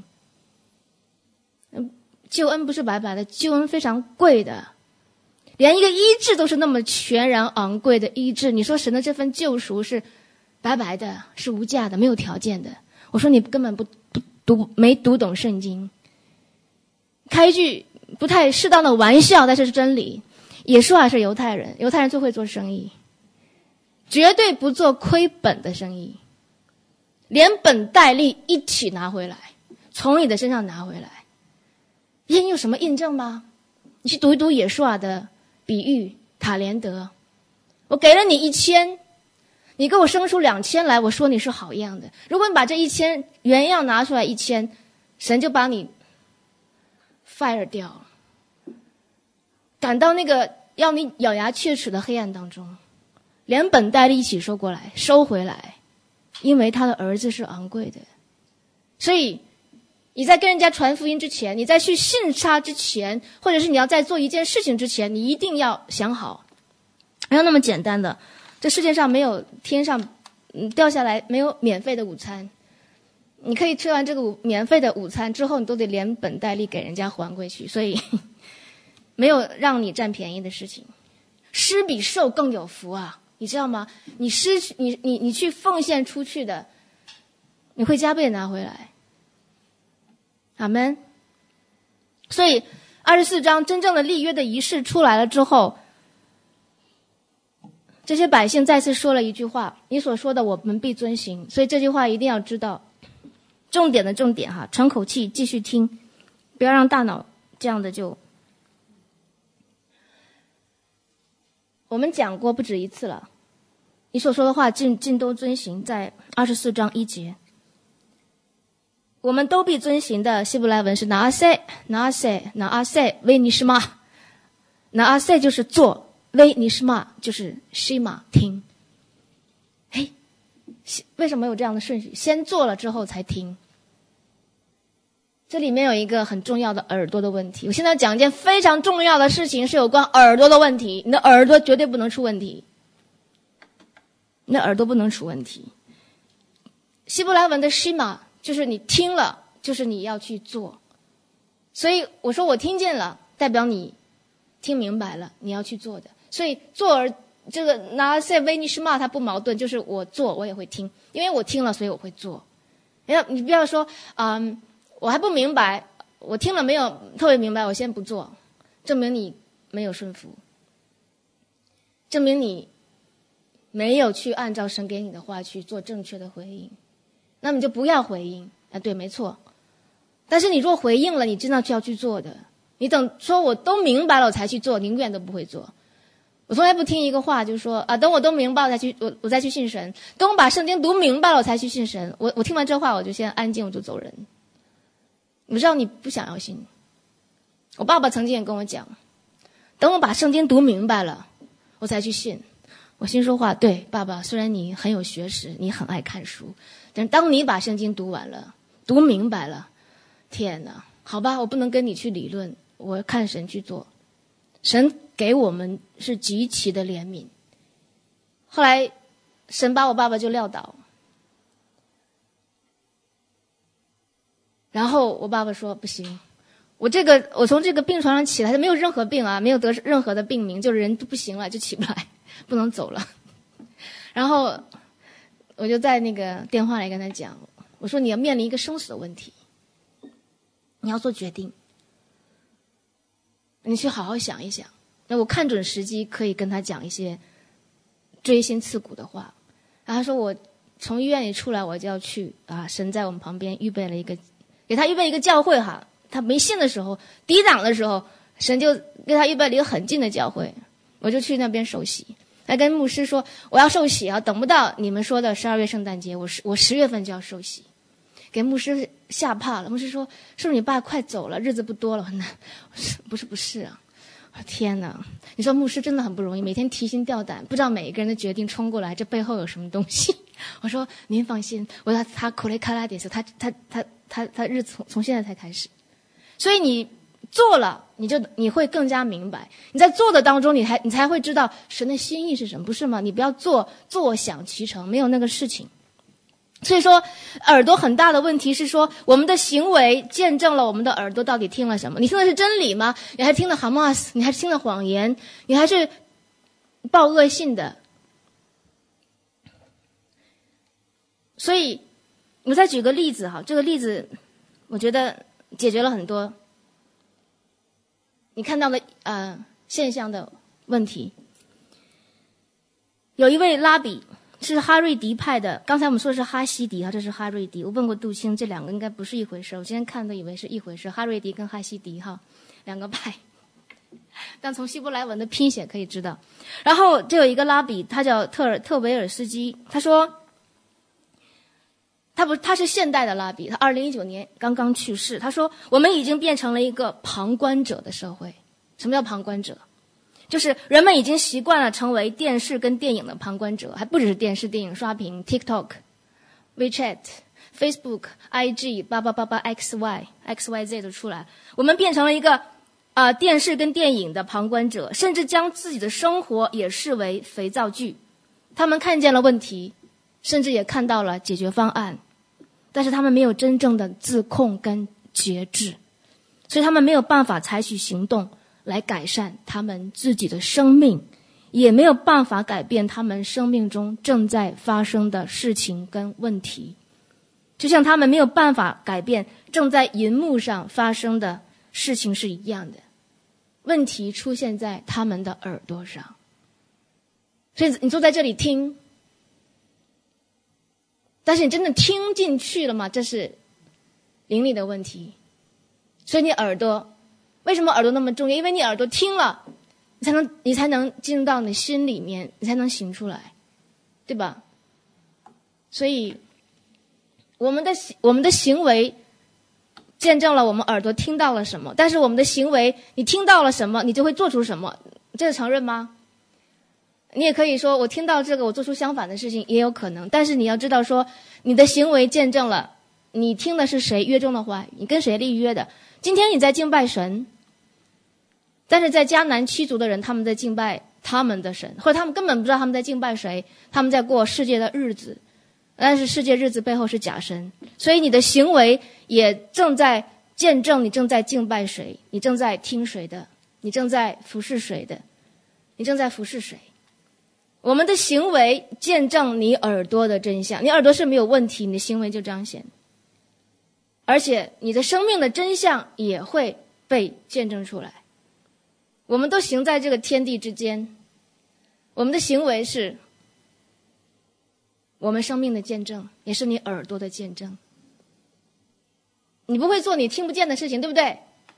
[SPEAKER 1] 救恩不是白白的，救恩非常贵的，连一个医治都是那么全然昂贵的医治。你说神的这份救赎是白白的，是无价的，没有条件的。我说你根本没读懂圣经。开一句不太适当的玩笑，但是是真理。耶稣还是犹太人，犹太人最会做生意，绝对不做亏本的生意，连本带利一起拿回来，从你的身上拿回来。你有什么印证吗？你去读一读耶稣的比喻塔连德，我给了你1000，你给我生出2000来，我说你是好样的。如果你把这1000原样拿出来1000，神就把你 fire 掉了，赶到那个要你咬牙切齿的黑暗当中，连本带利一起收回来，因为他的儿子是昂贵的。所以你在跟人家传福音之前，你在去信他之前，或者是你要在做一件事情之前，你一定要想好，没有那么简单的。这世界上没有天上掉下来，没有免费的午餐。你可以吃完这个免费的午餐之后，你都得连本带利给人家还回去，所以没有让你占便宜的事情。施比受更有福啊，你知道吗？你去奉献出去的，你会加倍拿回来。阿们。所以24章真正的立约的仪式出来了之后，这些百姓再次说了一句话，你所说的我们必遵行。所以这句话一定要知道，重点的重点哈，喘口气继续听，不要让大脑这样的就。我们讲过不止一次了， 你所说的话尽都遵行，在24章1节。我们都必遵行的希伯来文是拿阿塞为尼什玛，拿阿塞就是做，为尼什玛就是西玛听。为什么有这样的顺序？先做了之后才听。这里面有一个很重要的耳朵的问题。我现在讲一件非常重要的事情，是有关耳朵的问题。你的耳朵绝对不能出问题，你的耳朵不能出问题。希伯来文的西玛就是你听了，就是你要去做。所以我说我听见了，代表你听明白了，你要去做的。所以这个拿塞维尼什玛它不矛盾，就是我做我也会听，因为我听了，所以我会做。你不要说我还不明白，我听了没有特别明白，我先不做，证明你没有顺服，证明你没有去按照神给你的话去做正确的回应。那么你就不要回应对，没错。但是你若回应了，你真的就要去做的。你等说我都明白了我才去做，你永远都不会做。我从来不听一个话，就是说等我都明白了我再去信神，等我把圣经读明白了我才去信神。我听完这话我就先安静，我就走人。你知道你不想要信。我爸爸曾经也跟我讲，等我把圣经读明白了我才去信。我心说话，对，爸爸，虽然你很有学识，你很爱看书，但是当你把圣经读完了，读明白了，天哪，好吧，我不能跟你去理论，我看神去做。神给我们是极其的怜悯。后来神把我爸爸就撂倒，然后我爸爸说不行，我从这个病床上起来，他没有任何病啊，没有得任何的病名，就是人不行了，就起不来，不能走了。然后我就在那个电话里跟他讲，我说你要面临一个生死的问题，你要做决定，你去好好想一想。那我看准时机可以跟他讲一些锥心刺骨的话。然后他说我从医院里出来我就要去神在我们旁边预备了给他预备一个教会哈。他没信的时候，抵挡的时候，神就给他预备了一个很近的教会。我就去那边受洗，还跟牧师说我要受洗等不到你们说的12月圣诞节，我10月份就要受洗。给牧师吓怕了，牧师说是不是你爸快走了，日子不多了，很难。不是啊。天哪，你说牧师真的很不容易，每天提心吊胆，不知道每一个人的决定冲过来这背后有什么东西。我说您放心，我说他苦雷卡拉点，他日子从现在才开始。所以你做了，你会更加明白。你在做的当中，你才会知道神的心意是什么，不是吗？你不要坐享其成，没有那个事情。所以说耳朵很大的问题是说，我们的行为见证了我们的耳朵到底听了什么。你听的是真理吗？你还听了哈马斯，你还听了谎言，你还是报恶信的。所以我再举个例子哈，这个例子我觉得解决了很多你看到的现象的问题。有一位拉比是哈瑞迪派的，刚才我们说的是哈西迪这是哈瑞迪。我问过杜青，这两个应该不是一回事，我今天看都以为是一回事，哈瑞迪跟哈西迪两个派，但从希伯来文的拼写可以知道。然后就有一个拉比，他叫特维尔斯基，他说他是现代的拉比，他2019年刚刚去世。他说我们已经变成了一个旁观者的社会。什么叫旁观者？就是人们已经习惯了成为电视跟电影的旁观者，还不只是电视电影刷屏 TikTok、WeChat、Facebook、IG、XYZ 都出来。我们变成了一个电视跟电影的旁观者，甚至将自己的生活也视为肥皂剧。他们看见了问题，甚至也看到了解决方案，但是他们没有真正的自控跟节制，所以他们没有办法采取行动来改善他们自己的生命，也没有办法改变他们生命中正在发生的事情跟问题。就像他们没有办法改变正在荧幕上发生的事情是一样的，问题出现在他们的耳朵上。所以你坐在这里听，但是你真的听进去了吗？这是灵力的问题。所以你耳朵，为什么耳朵那么重要？因为你耳朵听了，你才能进入到你心里面，你才能醒出来。 对吧？所以我们的行为见证了我们耳朵听到了什么，但是我们的行为，你听到了什么，你就会做出什么，这个承认吗？你也可以说我听到这个，我做出相反的事情也有可能，但是你要知道说，你的行为见证了你听的是谁约中的话语，你跟谁立约的。今天你在敬拜神，但是在迦南七族的人，他们在敬拜他们的神，或者他们根本不知道他们在敬拜谁，他们在过世界的日子，但是世界日子背后是假神，所以你的行为也正在见证你正在敬拜谁，你正在听谁的，你正在服侍谁的，你正在服侍谁。我们的行为见证你耳朵的真相，你耳朵是没有问题，你的行为就彰显，而且你的生命的真相也会被见证出来。我们都行在这个天地之间，我们的行为是我们生命的见证，也是你耳朵的见证。你不会做你听不见的事情，对不对？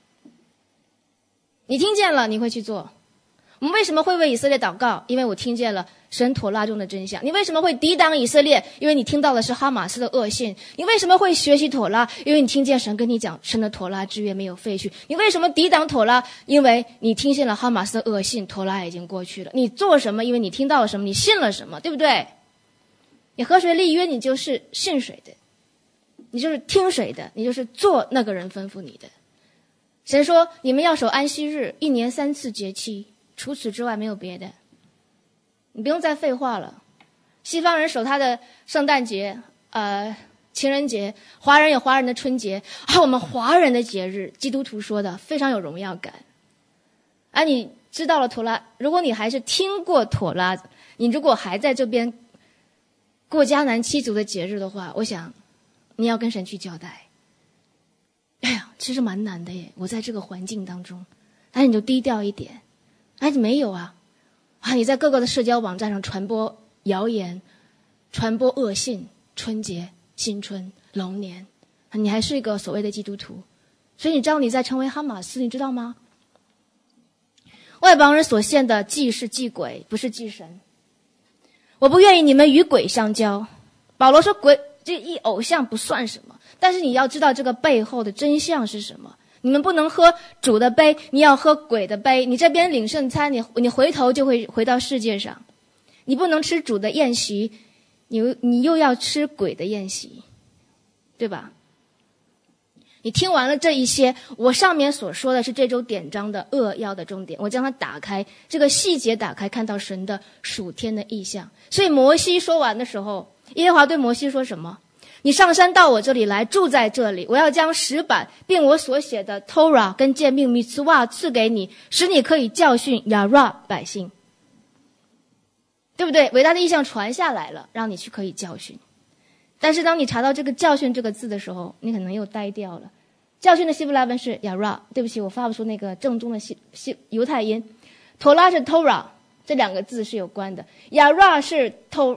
[SPEAKER 1] 你听见了，你会去做。我们为什么会为以色列祷告？因为我听见了神妥拉中的真相。你为什么会抵挡以色列？因为你听到的是哈马斯的恶信。你为什么会学习妥拉？因为你听见神跟你讲，神的妥拉之约没有废去。你为什么抵挡妥拉？因为你听见了哈马斯的恶信，妥拉已经过去了。你做什么？因为你听到了什么，你信了什么，对不对？你和谁立约，你就是信谁的，你就是听谁的，你就是做那个人吩咐你的。神说你们要守安息日，1年3次节期，除此之外没有别的。你不用再废话了。西方人守他的圣诞节情人节，华人有华人的春节，我们华人的节日，基督徒说的非常有荣耀感。你知道了妥拉，如果你还是听过妥拉，你如果还在这边过迦南七族的节日的话，我想你要跟神去交代。其实蛮难的耶，我在这个环境当中，你就低调一点。你没有你在各个的社交网站上传播谣言，传播恶信，春节、新春、龙年，你还是一个所谓的基督徒，所以你知道你在成为哈马斯，你知道吗？外邦人所献的祭是祭鬼，不是祭神。我不愿意你们与鬼相交。保罗说鬼这一偶像不算什么，但是你要知道这个背后的真相是什么。你们不能喝主的杯，你要喝鬼的杯。你这边领圣餐，你回头就会回到世界上。你不能吃主的宴席，你又要吃鬼的宴席，对吧？你听完了这一些，我上面所说的是这周典章的扼要的重点，我将它打开，这个细节打开，看到神的属天的意象。所以摩西说完的时候，耶和华对摩西说什么？你上山到我这里来，住在这里，我要将石板并我所写的 Torah 跟诫命 Mitzvah 赐给你，使你可以教训亚拉百姓，对不对？伟大的意象传下来了，让你去可以教训。但是当你查到这个教训这个字的时候，你可能又呆掉了。教训的希伯来文是亚拉，对不起，我发不出那个正宗的犹太音。妥拉是 Torah， 这两个字是有关的。亚拉是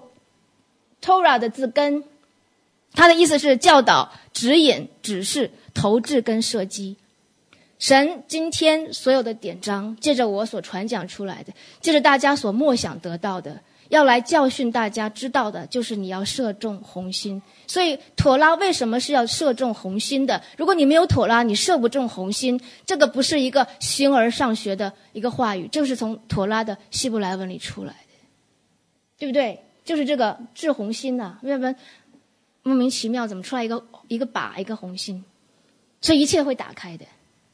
[SPEAKER 1] Torah 的字根，它的意思是教导、指引、指示、投掷跟射击。神今天所有的典章，借着我所传讲出来的，借着大家所默想得到的，要来教训大家知道的，就是你要射中红心。所以妥拉为什么是要射中红心的？如果你没有妥拉，你射不中红心。这个不是一个形而上学的一个话语，这是从妥拉的希伯来文里出来的，对不对？就是这个治红心要不然莫名其妙怎么出来一个靶一个红心，所以一切会打开的。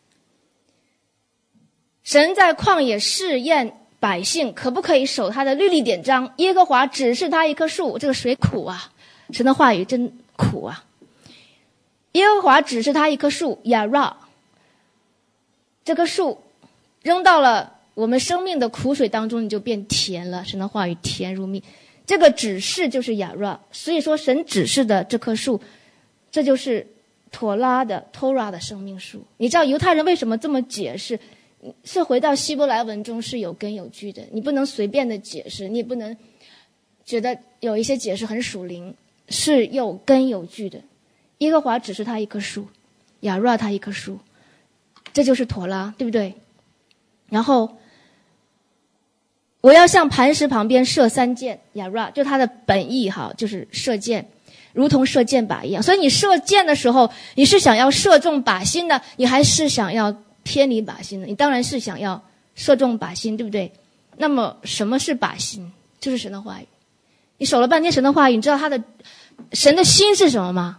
[SPEAKER 1] 神在旷野试验百姓可不可以守他的律例典章，耶和华指示他一棵树，这个水苦神的话语真苦耶和华指示他一棵树亚拉，这棵树扔到了我们生命的苦水当中，你就变甜了，神的话语甜如蜜。这个指示就是亚拉，所以说神指示的这棵树，这就是妥拉的 Torah 的生命树。你知道犹太人为什么这么解释？是回到希伯来文中是有根有据的，你不能随便的解释，你也不能觉得有一些解释很属灵，是有根有据的。耶和华指示他一棵树，亚拉他一棵树，这就是妥拉，对不对？然后我要向磐石旁边射3箭，亚拉就它的本意哈，就是射箭，如同射箭靶一样。所以你射箭的时候，你是想要射中靶心呢，你还是想要偏离靶心呢？你当然是想要射中靶心，对不对？那么什么是靶心？就是神的话语。你守了半天神的话语，你知道神的心是什么吗？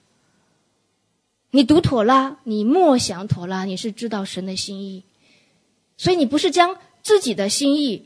[SPEAKER 1] 你读妥拉，你默想妥拉，你是知道神的心意。所以你不是将自己的心意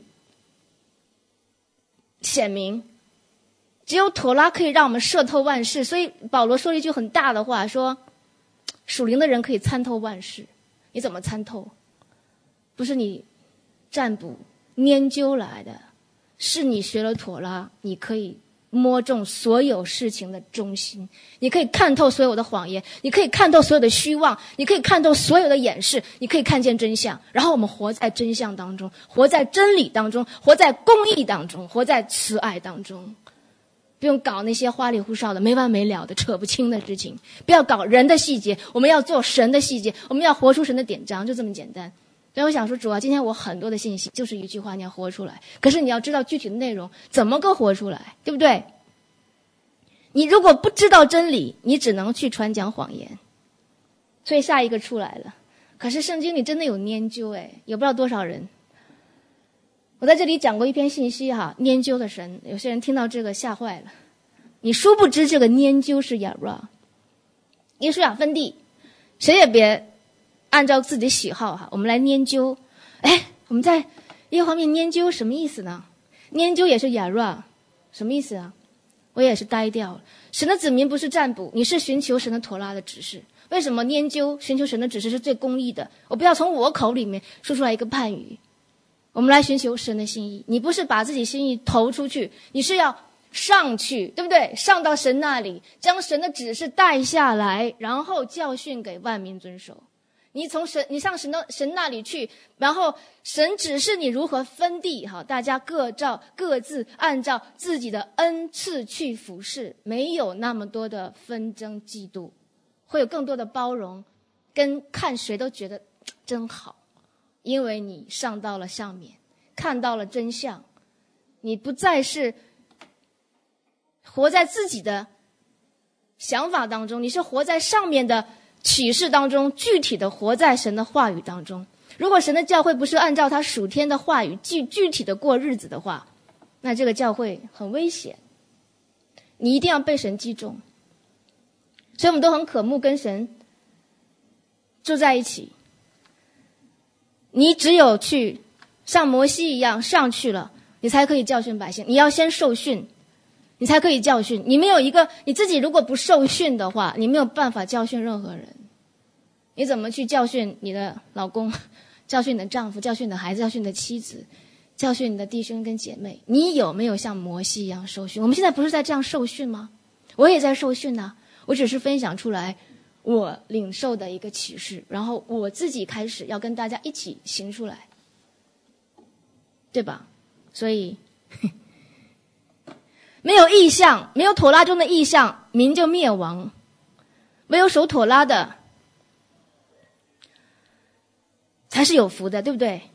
[SPEAKER 1] 显明，只有妥拉可以让我们摄透万事。所以保罗说了一句很大的话，说属灵的人可以参透万事。你怎么参透？不是你占卜研究来的，是你学了妥拉，你可以摸中所有事情的中心，你可以看透所有的谎言，你可以看透所有的虚妄，你可以看透所有的掩饰，你可以看见真相。然后我们活在真相当中，活在真理当中，活在公义当中，活在慈爱当中。不用搞那些花里胡哨的没完没了的扯不清的事情，不要搞人的细节，我们要做神的细节，我们要活出神的典章，就这么简单。所以我想说，主啊，今天我很多的信息就是一句话，你要活出来。可是你要知道具体的内容怎么个活出来，对不对？你如果不知道真理，你只能去传讲谎言。所以下一个出来了，可是圣经里真的有研究也不知道多少人。我在这里讲过一篇信息哈，研究的神，有些人听到这个吓坏了。你殊不知这个研究是亚拉，耶稣亚分地，谁也别按照自己的喜好哈，我们来研究。我们在耶和华面研究什么意思呢？研究也是亚拉，什么意思啊？我也是呆掉了。神的子民不是占卜，你是寻求神的妥拉的指示。为什么研究寻求神的指示是最公义的？我不要从我口里面说出来一个判语。我们来寻求神的心意，你不是把自己心意投出去，你是要上去，对不对？上到神那里，将神的指示带下来，然后教训给万民遵守。你上神那里去，然后神指示你如何分地，好，大家各自按照自己的恩赐去服侍，没有那么多的纷争嫉妒，会有更多的包容，跟看谁都觉得真好。因为你上到了上面，看到了真相，你不再是活在自己的想法当中，你是活在上面的启示当中，具体的活在神的话语当中。如果神的教会不是按照他属天的话语具体的过日子的话，那这个教会很危险，你一定要被神击中。所以我们都很渴慕跟神住在一起。你只有去像摩西一样上去了，你才可以教训百姓。你要先受训，你才可以教训。你没有一个，你自己如果不受训的话，你没有办法教训任何人。你怎么去教训你的老公，教训你的丈夫，教训你的孩子，教训你的妻子，教训你的弟兄跟姐妹？你有没有像摩西一样受训？我们现在不是在这样受训吗？我也在受训呢，我只是分享出来我领受的一个启示，然后我自己开始要跟大家一起行出来，对吧？所以没有异象，没有妥拉中的异象，民就灭亡。没有守妥拉的才是有福的，对不对？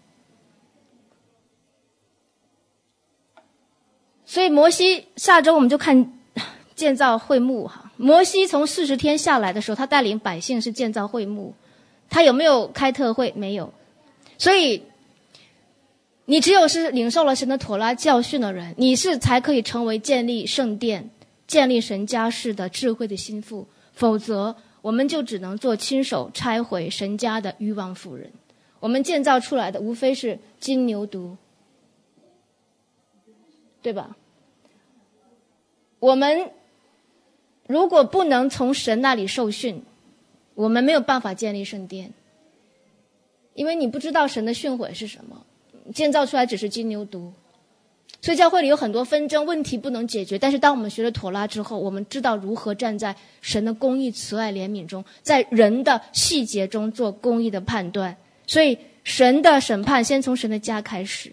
[SPEAKER 1] 所以摩西下周我们就看建造会幕哈。摩西从40天下来的时候，他带领百姓是建造会幕，他有没有开特会？没有。所以你只有是领受了神的妥拉教训的人，你是才可以成为建立圣殿、建立神家室的智慧的心腹，否则我们就只能做亲手拆毁神家的渔王妇人。我们建造出来的无非是金牛犊，对吧？我们如果不能从神那里受训，我们没有办法建立圣殿，因为你不知道神的训诲是什么，建造出来只是金牛犊。所以教会里有很多纷争，问题不能解决，但是当我们学了妥拉之后，我们知道如何站在神的公义、慈爱、怜悯中，在人的细节中做公义的判断。所以神的审判先从神的家开始。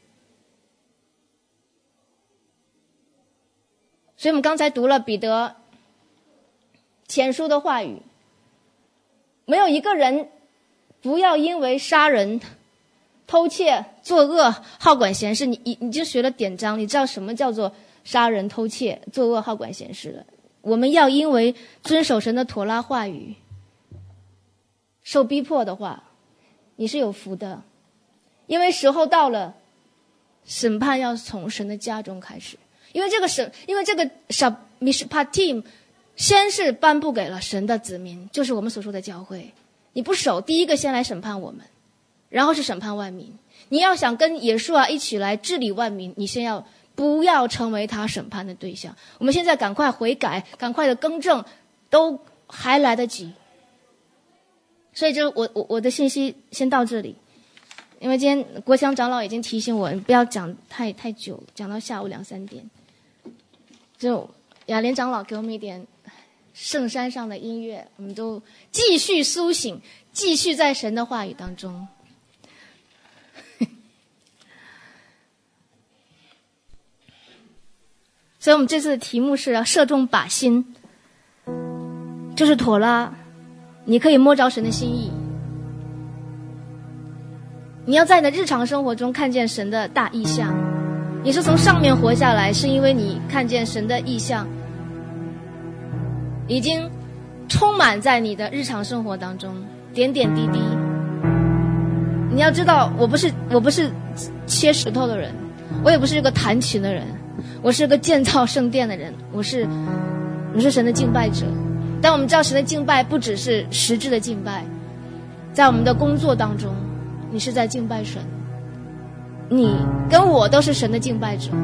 [SPEAKER 1] 所以我们刚才读了彼得前书的话语，没有一个人不要因为杀人偷窃、作恶、好管闲事，你就学了典章，你知道什么叫做杀人、偷窃、作恶、好管闲事了。我们要因为遵守神的妥拉话语，受逼迫的话，你是有福的，因为时候到了，审判要从神的家中开始。因为这个Mishpatim 先是颁布给了神的子民，就是我们所说的教会。你不守，第一个先来审判我们，然后是审判万民。你要想跟耶稣一起来治理万民，你先要不要成为他审判的对象。我们现在赶快悔改，赶快的更正，都还来得及。所以我的信息先到这里，因为今天国强长老已经提醒我不要讲太久，讲到下午2-3点。就雅莲长老给我们一点圣山上的音乐，我们都继续苏醒，继续在神的话语当中。所以我们这次的题目是要射中靶心，就是妥拉，你可以摸着神的心意。你要在你的日常生活中看见神的大意象。你是从上面活下来，是因为你看见神的意象已经充满在你的日常生活当中，点点滴滴。你要知道，我不是切石头的人，我也不是一个弹琴的人，我是个建造圣殿的人，我是神的敬拜者。但我们知道神的敬拜不只是实质的敬拜，在我们的工作当中，你是在敬拜神，你跟我都是神的敬拜者。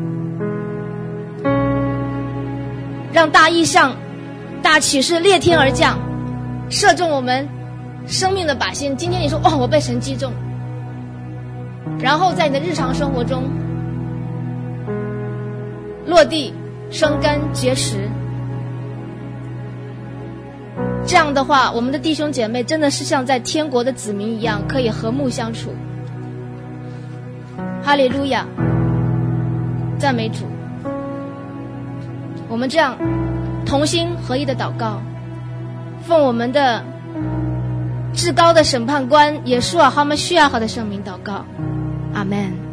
[SPEAKER 1] 让大意象、大启示裂天而降，射中我们生命的靶心。今天你说我被神击中，然后在你的日常生活中落地生根结实。这样的话，我们的弟兄姐妹真的是像在天国的子民一样，可以和睦相处。哈利路亚，赞美主。我们这样同心合一的祷告，奉我们的至高的审判官耶稣哈马西亚的圣名祷告，阿们。